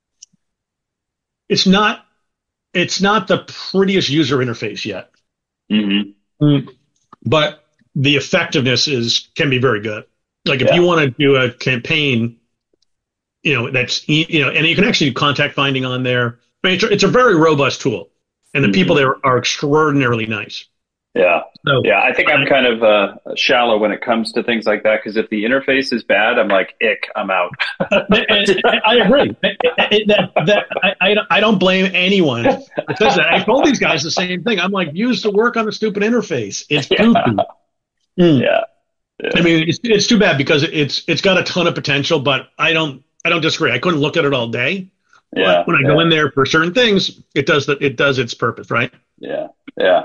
it's not it's not the prettiest user interface yet, Mm-hmm. mm. but the effectiveness is can be very good. Like if you Yeah. want to do a campaign, you know that's e- you know, and you can actually do contact finding on there. I mean, it's, a- it's a very robust tool, and the people Mm-hmm. there are extraordinarily nice. Yeah. So Yeah. I think I'm uh, kind of uh, shallow when it comes to things like that because if the interface is bad, I'm like, ick, I'm out. uh, and- and I agree. It- it- that that I, I don't I don't blame anyone that says that. I told these guys the same thing. I'm like, use to work on the stupid interface. It's Yeah. goofy. Mm. Yeah. I Yeah. mean, it's it's too bad because it's it's got a ton of potential, but I don't I don't disagree. I couldn't look at it all day, but Yeah. when I go Yeah. in there for certain things, it does that. It does its purpose, right? Yeah. Yeah.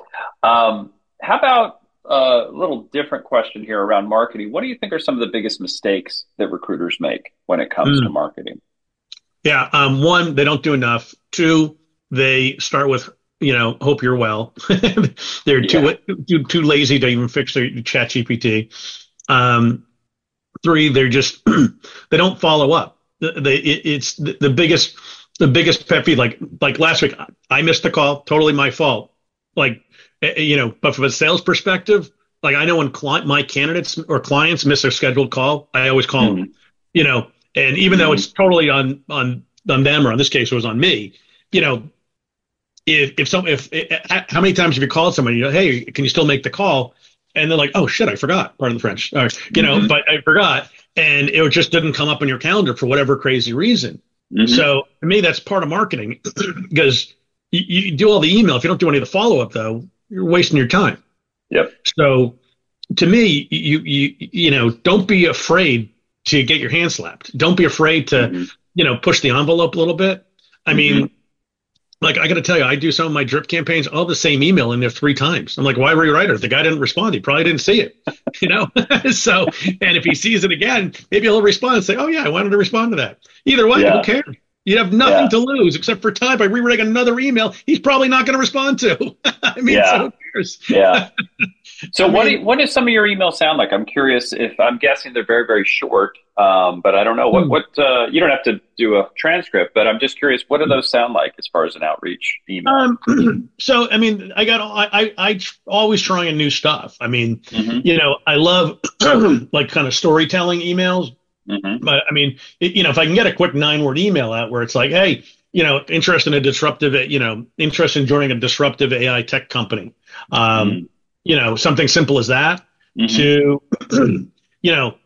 Um, how about uh, a little different question here around marketing? What do you think are some of the biggest mistakes that recruiters make when it comes to Mm. marketing? Yeah. Um. One, they don't do enough. Two, they start with you know, hope you're well. They're Yeah. too too too lazy to even fix their Chat G P T. Um. Three, they're just they don't follow up. They it, it's the, the biggest the biggest pet peeve. Like like last week, I missed the call. Totally my fault. Like eh, you know, but from a sales perspective, like I know when client my candidates or clients miss their scheduled call, I always call them. Mm-hmm. You know, and even though Mm-hmm. it's totally on on on them or in this case it was on me, you know, if if some if eh, how many times have you called somebody? You know, hey, can you still make the call? And they're like, oh shit, I forgot. Pardon the French. Or, you know, Mm-hmm. but I forgot, and it just didn't come up on your calendar for whatever crazy reason. Mm-hmm. So to me, that's part of marketing because you, you do all the email. If you don't do any of the follow up, though, you're wasting your time. Yep. So to me, you you you know, don't be afraid to get your hand slapped. Don't be afraid to Mm-hmm. you know push the envelope a little bit. I Mm-hmm. mean, like I got to tell you, I do some of my drip campaigns. I'll have the same email in there three times. I'm like, why rewrite it? The guy didn't respond. He probably didn't see it, you know. So, and if he sees it again, maybe he'll respond and say, "Oh yeah, I wanted to respond to that." Either way, Yeah. who cares? You have nothing Yeah. to lose except for time by rewriting another email. He's probably not going to respond to. I mean, Yeah. so who cares? Yeah. So I what do mean, you, what does some of your emails sound like? I'm curious if I'm guessing they're very, very short, um, but I don't know what, hmm. what uh, you don't have to do a transcript, but I'm just curious, what do those sound like as far as an outreach email? Um, so I mean, I got I I, I tr- always trying new stuff. I mean, Mm-hmm. you know, I love like kind of storytelling emails. Mm-hmm. But I mean, it, you know, if I can get a quick nine word email out where it's like, hey, you know, interest in a disruptive, you know, interest in joining a disruptive A I tech company, um, you know, something simple as that Mm-hmm. to, you know,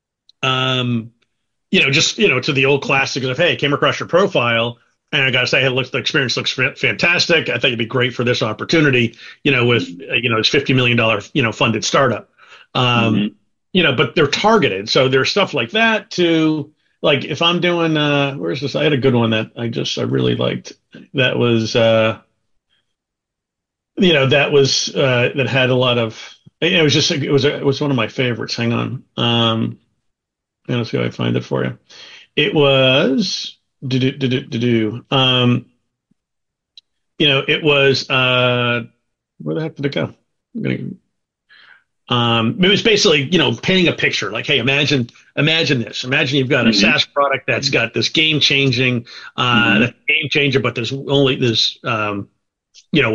um, you know, just, you know, to the old classics of, hey, came across your profile and I got to say, hey, look, the experience looks fa- fantastic. I thought you'd be great for this opportunity, you know, with, uh, you know, this fifty million dollars, you know, funded startup. Um, Mm-hmm. you know, but they're targeted. So there's stuff like that to like if I'm doing uh where's this? I had a good one that I just I really liked. That was uh you know, that was uh that had a lot of it was just it was it was one of my favorites. Hang on. Um let's see if I find it for you. It was do do do do do do. Um you know, it was uh where the heck did it go? I'm gonna Um, it was basically, you know, painting a picture like, hey, imagine, imagine this. Imagine you've got a Mm-hmm. SaaS product that's got this game changing, uh, Mm-hmm. that's game changer, but there's only this, um, you know,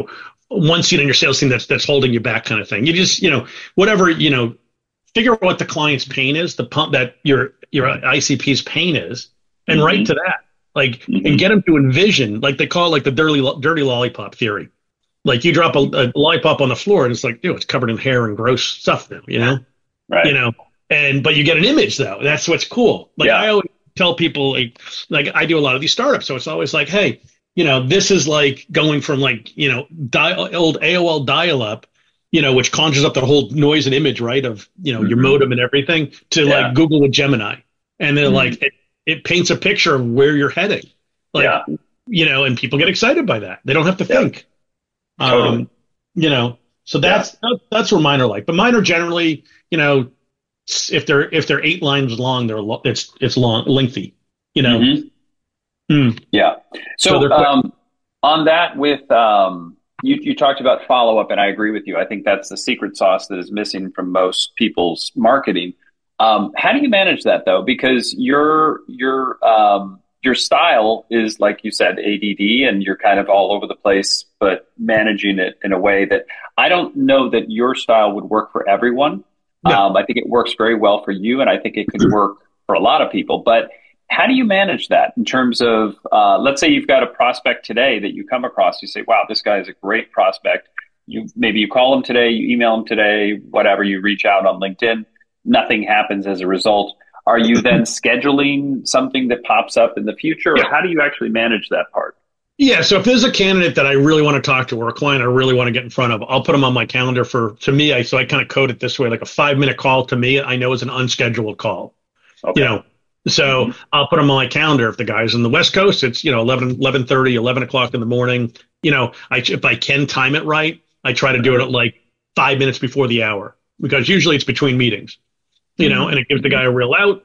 one seat on your sales team that's that's holding you back kind of thing. You just, you know, whatever, you know, figure out what the client's pain is, the pump that your your I C P's pain is, and mm-hmm. write to that. Like, mm-hmm. and get them to envision, like they call it like the dirty dirty lollipop theory. Like you drop a, a lollipop on the floor and it's like, dude, it's covered in hair and gross stuff now, you know? Right. You know, and but you get an image though. That's what's cool. Like yeah. I always tell people, like, like I do a lot of these startups, so it's always like, hey, you know, this is like going from like, you know, dial, old A O L dial-up, you know, which conjures up the whole noise and image, right, of, you know, mm-hmm. your modem and everything, to yeah. like Google with Gemini. And then mm-hmm. like it, it paints a picture of where you're heading. Like, yeah. you know, and people get excited by that. They don't have to yeah. think. Totally. Um, you know, so that's yeah. that, that's what mine are like. But mine are generally, you know, if they're if they're eight lines long, they're lo- it's it's long lengthy. You know. Mm-hmm. Mm. Yeah. So, so um, on that, with um, you you talked about follow up, and I agree with you. I think that's the secret sauce that is missing from most people's marketing. Um, how do you manage that though? Because your your um, your style is, like you said, A D D, and you're kind of all over the place, but managing it in a way that I don't know that your style would work for everyone. No. Um, I think it works very well for you, and I think it could work for a lot of people. But how do you manage that in terms of, uh, let's say you've got a prospect today that you come across, you say, wow, this guy is a great prospect. You maybe you call him today, you email him today, whatever, you reach out on LinkedIn, nothing happens as a result. Are you then scheduling something that pops up in the future, or how do you actually manage that part? Yeah, so if there's a candidate that I really want to talk to, or a client I really want to get in front of, I'll put them on my calendar for, to me, I, so I kind of code it this way, like a five minute call to me, I know is an unscheduled call. Okay. You know, so mm-hmm. I'll put them on my calendar. If the guy's in the West Coast, it's, you know, eleven, eleven thirty, eleven o'clock in the morning. You know, I, if I can time it right, I try to do it at like five minutes before the hour, because usually it's between meetings, you mm-hmm. know, and it gives the guy a real out.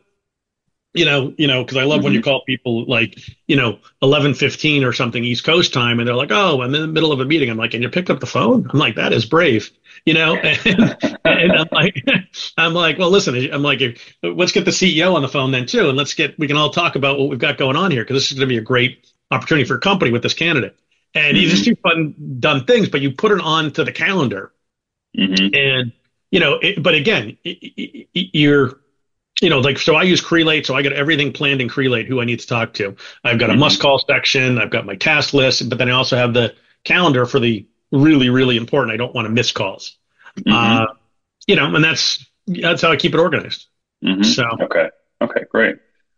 You know, you know, because I love mm-hmm. when you call people like, you know, eleven fifteen or something East Coast time, and they're like, "Oh, I'm in the middle of a meeting." I'm like, "And you picked up the phone?" I'm like, "That is brave," you know. And, and I'm like, I'm like, well, listen, I'm like, if, let's get the C E O on the phone then too, and let's get, we can all talk about what we've got going on here, because this is going to be a great opportunity for a company with this candidate. And mm-hmm. you just do fun, dumb things, but you put it on to the calendar, mm-hmm. and you know, it, but again, it, it, you're. You know, like, so I use Crelate, so I got everything planned in Crelate, who I need to talk to. I've got a mm-hmm. must call section. I've got my task list, but then I also have the calendar for the really, really important. I don't want to miss calls. Mm-hmm. Uh, you know, and that's, that's how I keep it organized. Mm-hmm. So, okay. Okay, great.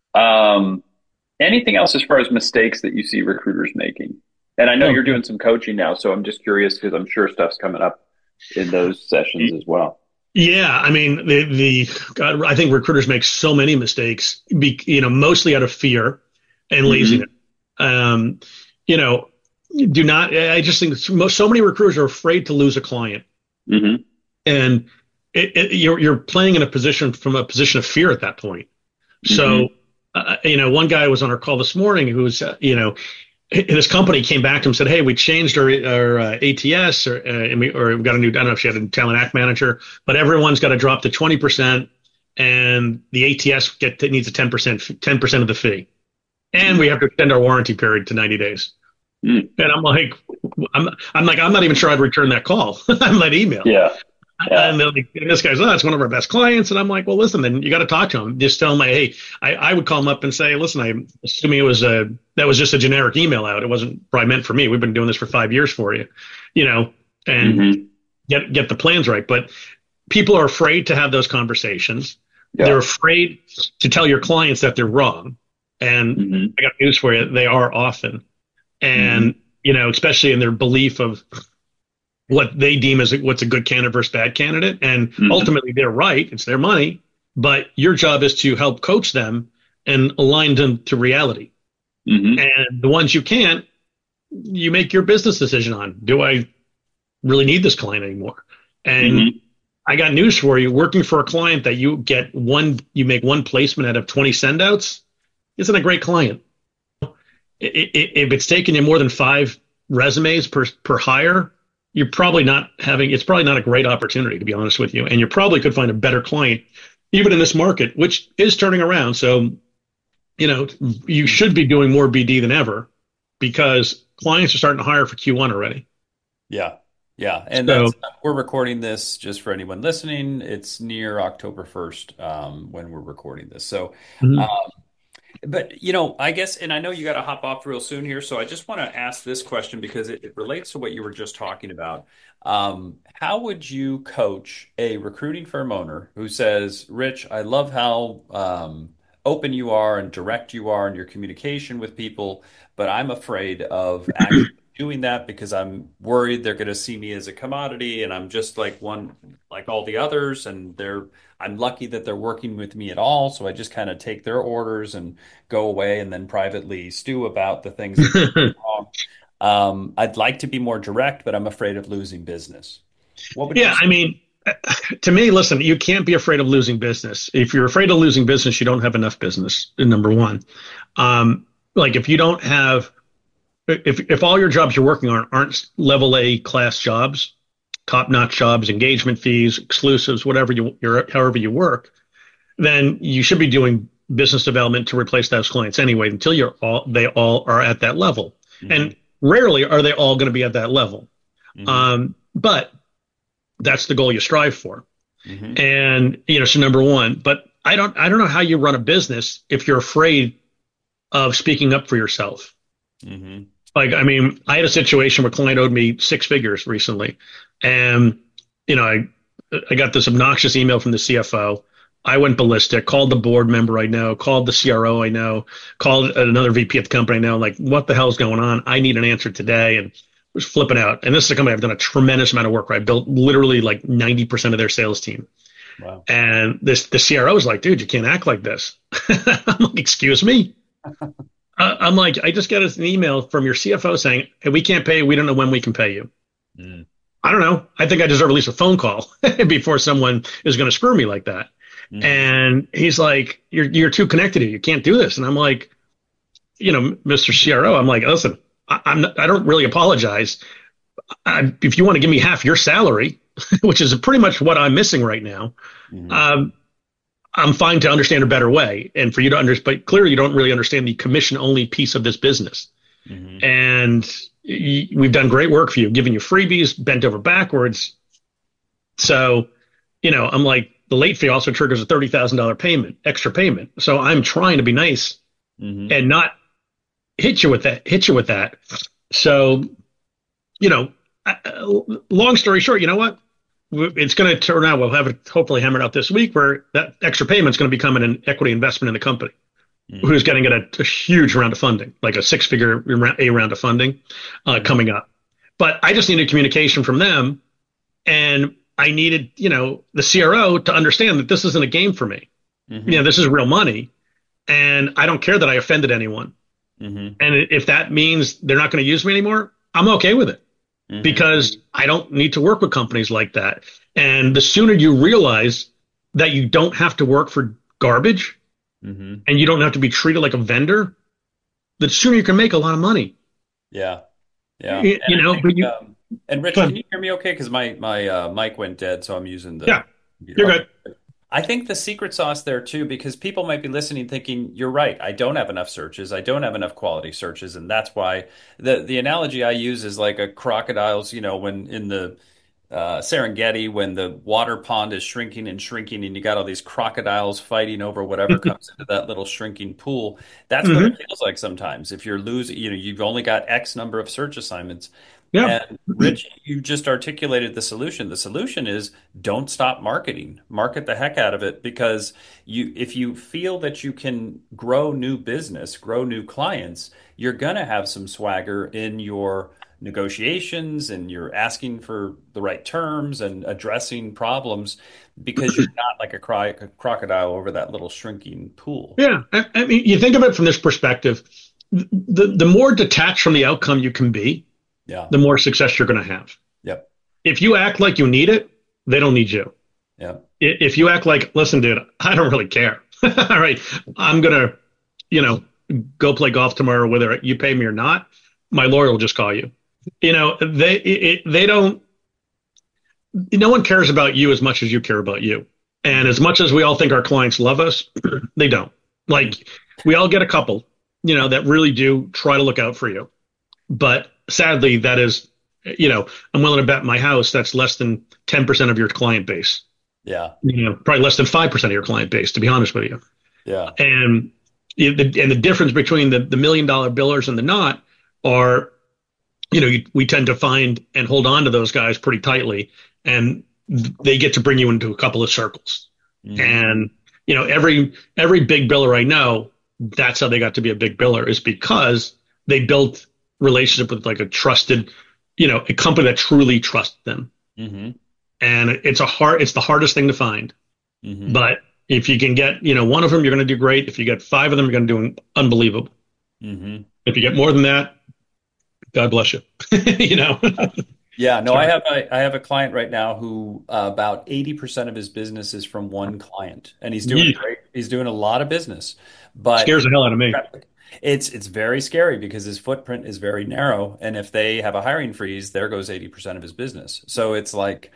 Um, anything else as far as mistakes that you see recruiters making? And I know oh, you're doing some coaching now, so I'm just curious, because I'm sure stuff's coming up in those sessions as well. Yeah, I mean, the, the God, I think recruiters make so many mistakes, be, you know, mostly out of fear and laziness. Mm-hmm. Um, you know, do not, I just think so, so many recruiters are afraid to lose a client. Mm-hmm. And it, it, you're, you're playing in a position from a position of fear at that point. Mm-hmm. So, uh, you know, one guy was on our call this morning who was, uh, you know, his company came back to him and said, "Hey, we changed our, our uh, A T S, or, uh, and we, or we got a new, I don't know if she had a talent act manager, but everyone's got to drop to twenty percent, and the A T S get needs a ten percent, ten percent of the fee. And we have to extend our warranty period to ninety days. Mm. And I'm like, I'm, I'm like, I'm not even sure I'd return that call, that email. Yeah. Yeah. And, like, and this guy's, oh, it's one of our best clients. And I'm like, well, listen, then you got to talk to him. Just tell him, hey, I, I would call him up and say, listen, I'm assuming it was a, that was just a generic email out. It wasn't probably meant for me. We've been doing this for five years for you, you know, and mm-hmm. get, get the plans right. But people are afraid to have those conversations. Yeah. They're afraid to tell your clients that they're wrong. And mm-hmm. I got news for you. They are often. And, mm-hmm. you know, especially in their belief of what they deem as what's a good candidate versus bad candidate. And mm-hmm. ultimately they're right. It's their money, but your job is to help coach them and align them to reality. Mm-hmm. And the ones you can't, you make your business decision on. Do I really need this client anymore? And mm-hmm. I got news for you. Working for a client that you get one, you make one placement out of twenty send outs isn't a great client. If it's taking you more than five resumes per, per hire, you're probably not having, it's probably not a great opportunity, to be honest with you. And you probably could find a better client, even in this market, which is turning around. So, you know, you should be doing more B D than ever, because clients are starting to hire for Q one already. Yeah. Yeah, and So, that's we're recording this just for anyone listening. It's near October first um, when we're recording this. So, uh, mhm. but you know, I guess, and I know you got to hop off real soon here, so I just want to ask this question because it, it relates to what you were just talking about. Um, how would you coach a recruiting firm owner who says, "Rich, I love how um, open you are and direct you are in your communication with people, but I'm afraid of actually doing that because I'm worried they're going to see me as a commodity, and I'm just like one, like all the others, and they're." I'm lucky that they're working with me at all, so I just kind of take their orders and go away and then privately stew about the things that they're doing wrong. Um, I'd like to be more direct, but I'm afraid of losing business. What would you Yeah, say? I mean, to me, listen, you can't be afraid of losing business. If you're afraid of losing business, you don't have enough business, number one. Um, like if you don't have, if if all your jobs you're working on aren't level A class jobs, top notch jobs, engagement fees, exclusives, whatever you, you're, however you work, then you should be doing business development to replace those clients anyway until you're all, they all are at that level. Hmm. And rarely are they all going to be at that level. Hmm. Um, but that's the goal you strive for. Hmm. And, you know, so number one, but I don't, I don't know how you run a business if you're afraid of speaking up for yourself. Hmm. Like, I mean, I had a situation where a client owed me six figures recently. And, you know, I, I got this obnoxious email from the C F O. I went ballistic, called the board member I know, called the C R O I know, called another V P at the company I know, like, what the hell's going on? I need an answer today. And was flipping out. And this is a company I've done a tremendous amount of work for. I built literally like ninety percent of their sales team. Wow. And this, the C R O is like, dude, you can't act like this. I'm like, excuse me. Uh, I'm like, I just got an email from your C F O saying, hey, we can't pay you. We don't know when we can pay you. Mm. I don't know. I think I deserve at least a phone call before someone is going to screw me like that. Mm. And he's like, you're, you're too connected here. You can't do this. And I'm like, you know, Mister C R O, I'm like, listen, I, I'm not, I don't really apologize. I, if you want to give me half your salary, which is pretty much what I'm missing right now, Mm. um, I'm fine to understand a better way. And for you to understand, but clearly you don't really understand the commission only piece of this business. Hmm. And y- we've done great work for you, giving you freebies, bent over backwards. So, you know, I'm like, the late fee also triggers a thirty thousand dollars payment, extra payment. So I'm trying to be nice Hmm. and not hit you with that, hit you with that. So, you know, uh, long story short, you know what? It's going to turn out, we'll have it hopefully hammered out this week where that extra payment is going to become an equity investment in the company Mm. who's getting a, a huge round of funding, like a six figure A round of funding uh, coming up. But I just needed communication from them. And I needed, you know, the C R O to understand that this isn't a game for me. Hmm. You know, this is real money. And I don't care that I offended anyone. Hmm. And if that means they're not going to use me anymore, I'm okay with it. Hmm. Because I don't need to work with companies like that. And the sooner you realize that you don't have to work for garbage Hmm. and you don't have to be treated like a vendor, the sooner you can make a lot of money. Yeah. Yeah. You, And you I know, think, but you, um, and Rich, go can ahead. you hear me okay? Because my my uh, mic went dead, so I'm using the Yeah, computer. you're Okay. good. I think the secret sauce there too, because people might be listening thinking, you're right, I don't have enough searches, I don't have enough quality searches, and that's why the the analogy I use is like a crocodile's, you know, when in the uh, Serengeti, when the water pond is shrinking and shrinking, and you got all these crocodiles fighting over whatever comes into that little shrinking pool. That's what it Hmm. feels like sometimes. If you're losing, you know, you've only got X number of search assignments. Yeah. And Rich, you just articulated the solution. The solution is don't stop marketing. Market the heck out of it because you if you feel that you can grow new business, grow new clients, you're going to have some swagger in your negotiations and you're asking for the right terms and addressing problems because you're not like a, cry, a crocodile over that little shrinking pool. Yeah. I, I mean, you think of it from this perspective, the, the more detached from the outcome you can be, Yeah. the more success you're going to have. Yep. If you act like you need it, they don't need you. Yep. I- If you act like, listen, dude, I don't really care. All right, I'm going to, you know, go play golf tomorrow, whether you pay me or not. My lawyer will just call you. You know, they it, they don't. No one cares about you as much as you care about you. And as much as we all think our clients love us, they don't. Like we all get a couple, you know, that really do try to look out for you. But sadly, that is you know, I'm willing to bet my house that's less than ten percent of your client base. Yeah. You know, probably less than five percent of your client base, to be honest with you. Yeah. And and the difference between the, the million dollar billers and the not are, you know, you, we tend to find and hold on to those guys pretty tightly, and they get to bring you into a couple of circles. Mm-hmm. And, you know, every every big biller I know, that's how they got to be a big biller, is because they built relationship with like a trusted, you know, a company that truly trusts them. Mm-hmm. And it's a hard, it's the hardest thing to find. Mm-hmm. But if you can get, you know, one of them, you're going to do great. If you get five of them, you're going to do unbelievable. Mm-hmm. If you get more than that, God bless you. You know. Yeah, no, I have a, I have a client right now who uh, about eighty percent of his business is from one client, and he's doing yeah. great. He's doing a lot of business, but scares the hell out of me. It's it's very scary because his footprint is very narrow, and if they have a hiring freeze, there goes eighty percent of his business. So it's like,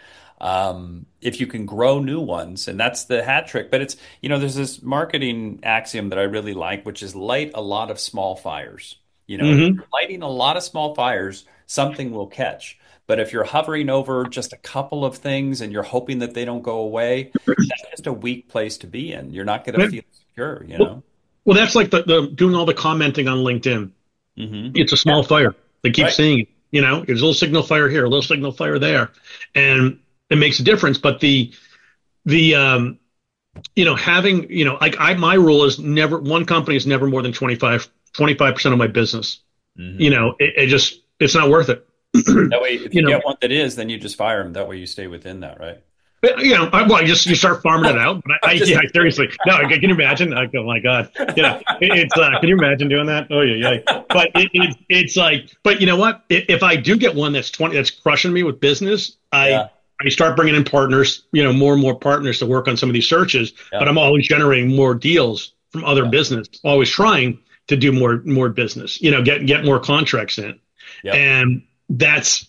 um, if you can grow new ones, and that's the hat trick. But it's, you know, there's this marketing axiom that I really like, which is light a lot of small fires. You know, mm-hmm. if you're lighting a lot of small fires, something will catch. But if you're hovering over just a couple of things and you're hoping that they don't go away, that's just a weak place to be in. You're not going to feel secure, you know? Well, well that's like the, the doing all the commenting on LinkedIn. Mm-hmm. It's a small yeah. fire. They keep right. seeing it. You know, there's a little signal fire here, a little signal fire there. And it makes a difference. But the, the um, you know, having, you know, like I, my rule is never, one company is never more than twenty-five, twenty-five percent of my business. Mm-hmm. You know, it, it just, it's not worth it. That way, if you, you know, get one that is, then you just fire them. That way, you stay within that, right? But, you know, I, well, you just you start farming it out. But I, I just, yeah, seriously, no. Can you imagine? Like, oh my god, you know, it, it's. Uh, can you imagine doing that? Oh yeah, yeah. But it, it, it's like, but you know what? If I do get one that's twenty, that's crushing me with business, I yeah. I start bringing in partners. You know, more and more partners to work on some of these searches. Yeah. But I'm always generating more deals from other yeah. business. Always trying to do more more business. You know, get get more contracts in, yeah. and that's,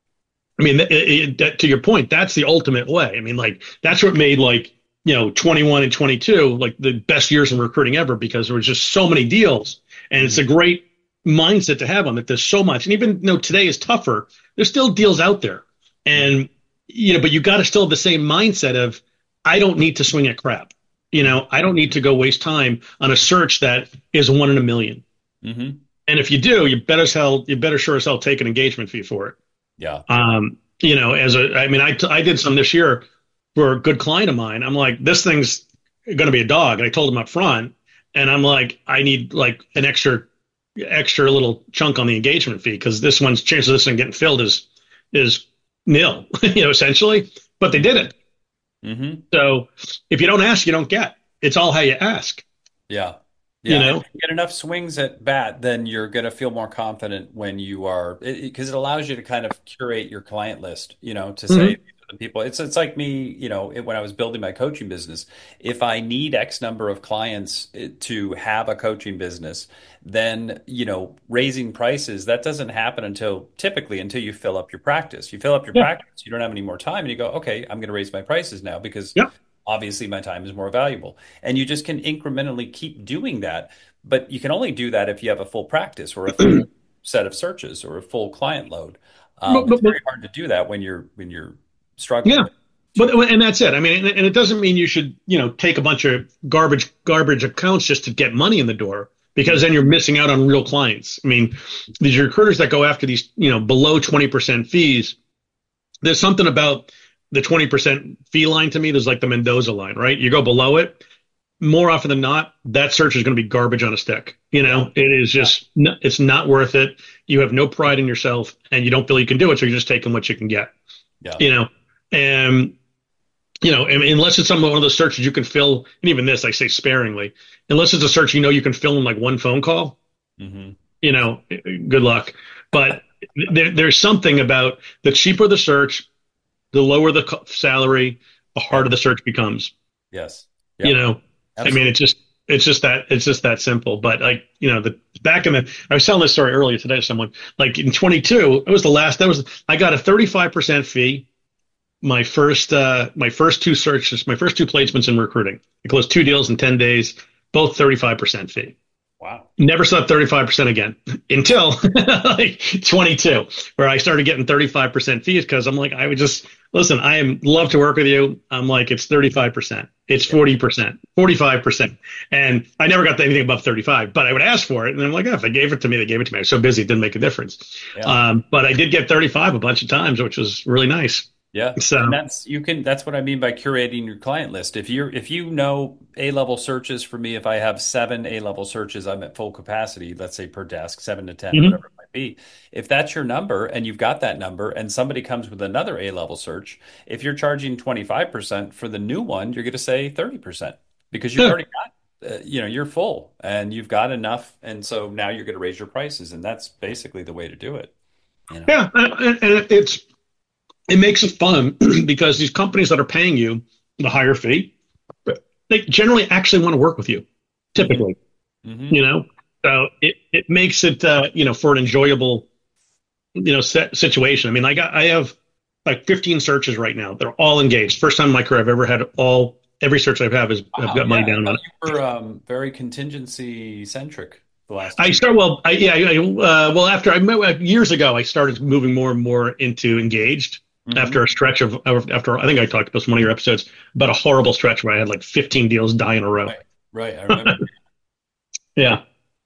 I mean, it, it, that, to your point, that's the ultimate way. I mean, like, that's what made, like, you know, twenty-one and twenty-two, like, the best years in recruiting ever, because there was just so many deals. And mm-hmm. it's a great mindset to have on that. There's so much. And even though today is tougher, there's still deals out there. And, you know, but you got to still have the same mindset of, I don't need to swing at crap. You know, I don't need to go waste time on a search that is one in a million. Mm-hmm. And if you do, you better as hell, you better sure as hell take an engagement fee for it. Yeah. Um, you know, as a, I mean, I, t- I did some this year for a good client of mine. I'm like, this thing's going to be a dog. And I told him up front, and I'm like, I need like an extra, extra little chunk on the engagement fee, because this one's chance of this thing getting filled is, is nil, you know, essentially, but they did it. Mm-hmm. So if you don't ask, you don't get. It's all how you ask. Yeah. Yeah, you know, if you get enough swings at bat, then you're going to feel more confident when you are, because it, it allows you to kind of curate your client list, you know, to say mm-hmm. to the people, it's it's like me, you know, it, when I was building my coaching business, if I need X number of clients to have a coaching business, then, you know, raising prices, that doesn't happen until typically until you fill up your practice. You fill up your yeah. practice, you don't have any more time, and you go, okay, I'm going to raise my prices now because yeah. obviously my time is more valuable. And you just can incrementally keep doing that. But you can only do that if you have a full practice or a full set of searches or a full client load. Um, but, but, it's very hard to do that when you're when you're struggling. Yeah. But and that's it. I mean, and, and it doesn't mean you should, you know, take a bunch of garbage garbage accounts just to get money in the door, because then you're missing out on real clients. I mean, these recruiters that go after these, you know, below twenty percent fees, there's something about the twenty percent fee line to me. There's like the Mendoza line, right? You go below it, more often than not, that search is going to be garbage on a stick. You know, it is just, yeah. it's not worth it. You have no pride in yourself and you don't feel you can do it. So you're just taking what you can get, yeah. you know, and, you know, unless it's some one of those searches you can fill, and even this, I say sparingly, unless it's a search, you know, you can fill in like one phone call, mm-hmm. you know, good luck. But there, there's something about the cheaper the search, the lower the salary, the harder the search becomes. Yes. Yep. You know, absolutely. I mean, it's just, it's just that, it's just that simple. But like, you know, the back in the, I was telling this story earlier today to someone, like in twenty-two, it was the last, that was, I got a thirty-five percent fee. My first, uh, my first two searches, my first two placements in recruiting. I closed two deals in ten days, both thirty-five percent fee. Wow. Never slept thirty-five percent again until like twenty-two, where I started getting thirty-five percent fees because I'm like, I would just listen, I am love to work with you. I'm like, it's thirty-five percent, it's forty percent, forty-five percent. And I never got anything above thirty-five, but I would ask for it. And I'm like, oh, if they gave it to me, they gave it to me. I was so busy, it didn't make a difference. Yeah. Um, but I did get thirty-five a bunch of times, which was really nice. Yeah. So and that's you can that's what I mean by curating your client list. If you're if you know A-level searches for me, if I have seven A-level searches, I'm at full capacity, let's say per desk, seven to ten, mm-hmm. whatever it might be. If that's your number and you've got that number and somebody comes with another A-level search, if you're charging twenty-five percent for the new one, you're going to say thirty percent because you've yeah. already got uh, you know, you're full and you've got enough. And so now you're going to raise your prices. And that's basically the way to do it. You know? Yeah. And it's, It makes it fun because these companies that are paying you the higher fee, they generally actually want to work with you, typically, mm-hmm. you know, so it, it makes it, uh, you know, for an enjoyable, you know, set situation. I mean, I got, I have like fifteen searches right now. They're all engaged. First time in my career I've ever had all, every search I've had is I've got wow, money yeah, down on it. You were um, very contingency centric. The last I started, well, I, yeah, I, uh, well, after I met years ago, I started moving more and more into engaged. Mm-hmm. After a stretch of, after I think I talked about one of your episodes about a horrible stretch where I had like fifteen deals die in a row. Right, right. I remember. yeah.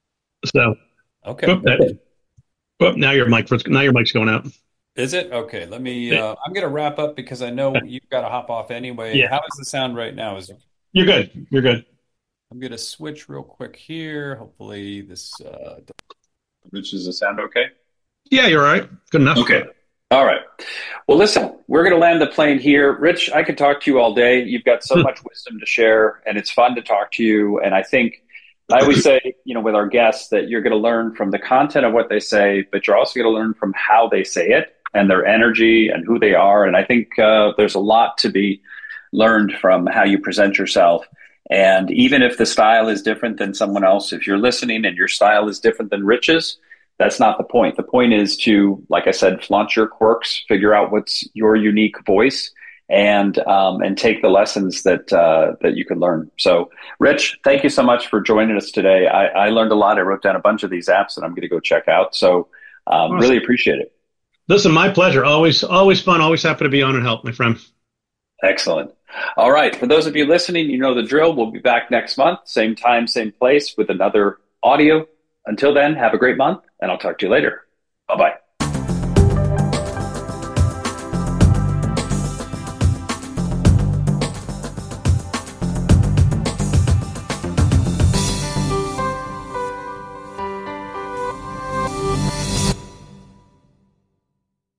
So. Okay. Whoop, that, whoop, now your mic, now your mic's going out. Is it? Okay. Let me, uh, I'm going to wrap up because I know you've got to hop off anyway. Yeah. How is the sound right now? Is it? You're good. You're good. I'm going to switch real quick here. Hopefully this, uh, Rich, does the sound okay? Yeah, you're all right. Good enough. Okay. All right. Well, listen, we're going to land the plane here. Rich, I could talk to you all day. You've got so much wisdom to share, and it's fun to talk to you. And I think I always say, you know, with our guests that you're going to learn from the content of what they say, but you're also going to learn from how they say it and their energy and who they are. And I think uh, there's a lot to be learned from how you present yourself. And even if the style is different than someone else, if you're listening and your style is different than Rich's, that's not the point. The point is to, like I said, flaunt your quirks, figure out what's your unique voice, and um, and take the lessons that uh, that you can learn. So, Rich, thank you so much for joining us today. I, I learned a lot. I wrote down a bunch of these apps that I'm going to go check out. So, um, awesome. Really appreciate it. Listen, my pleasure. Always, always fun. Always happy to be on and help, my friend. Excellent. All right. For those of you listening, you know the drill. We'll be back next month, same time, same place, with another audio. Until then, have a great month, and I'll talk to you later. Bye-bye.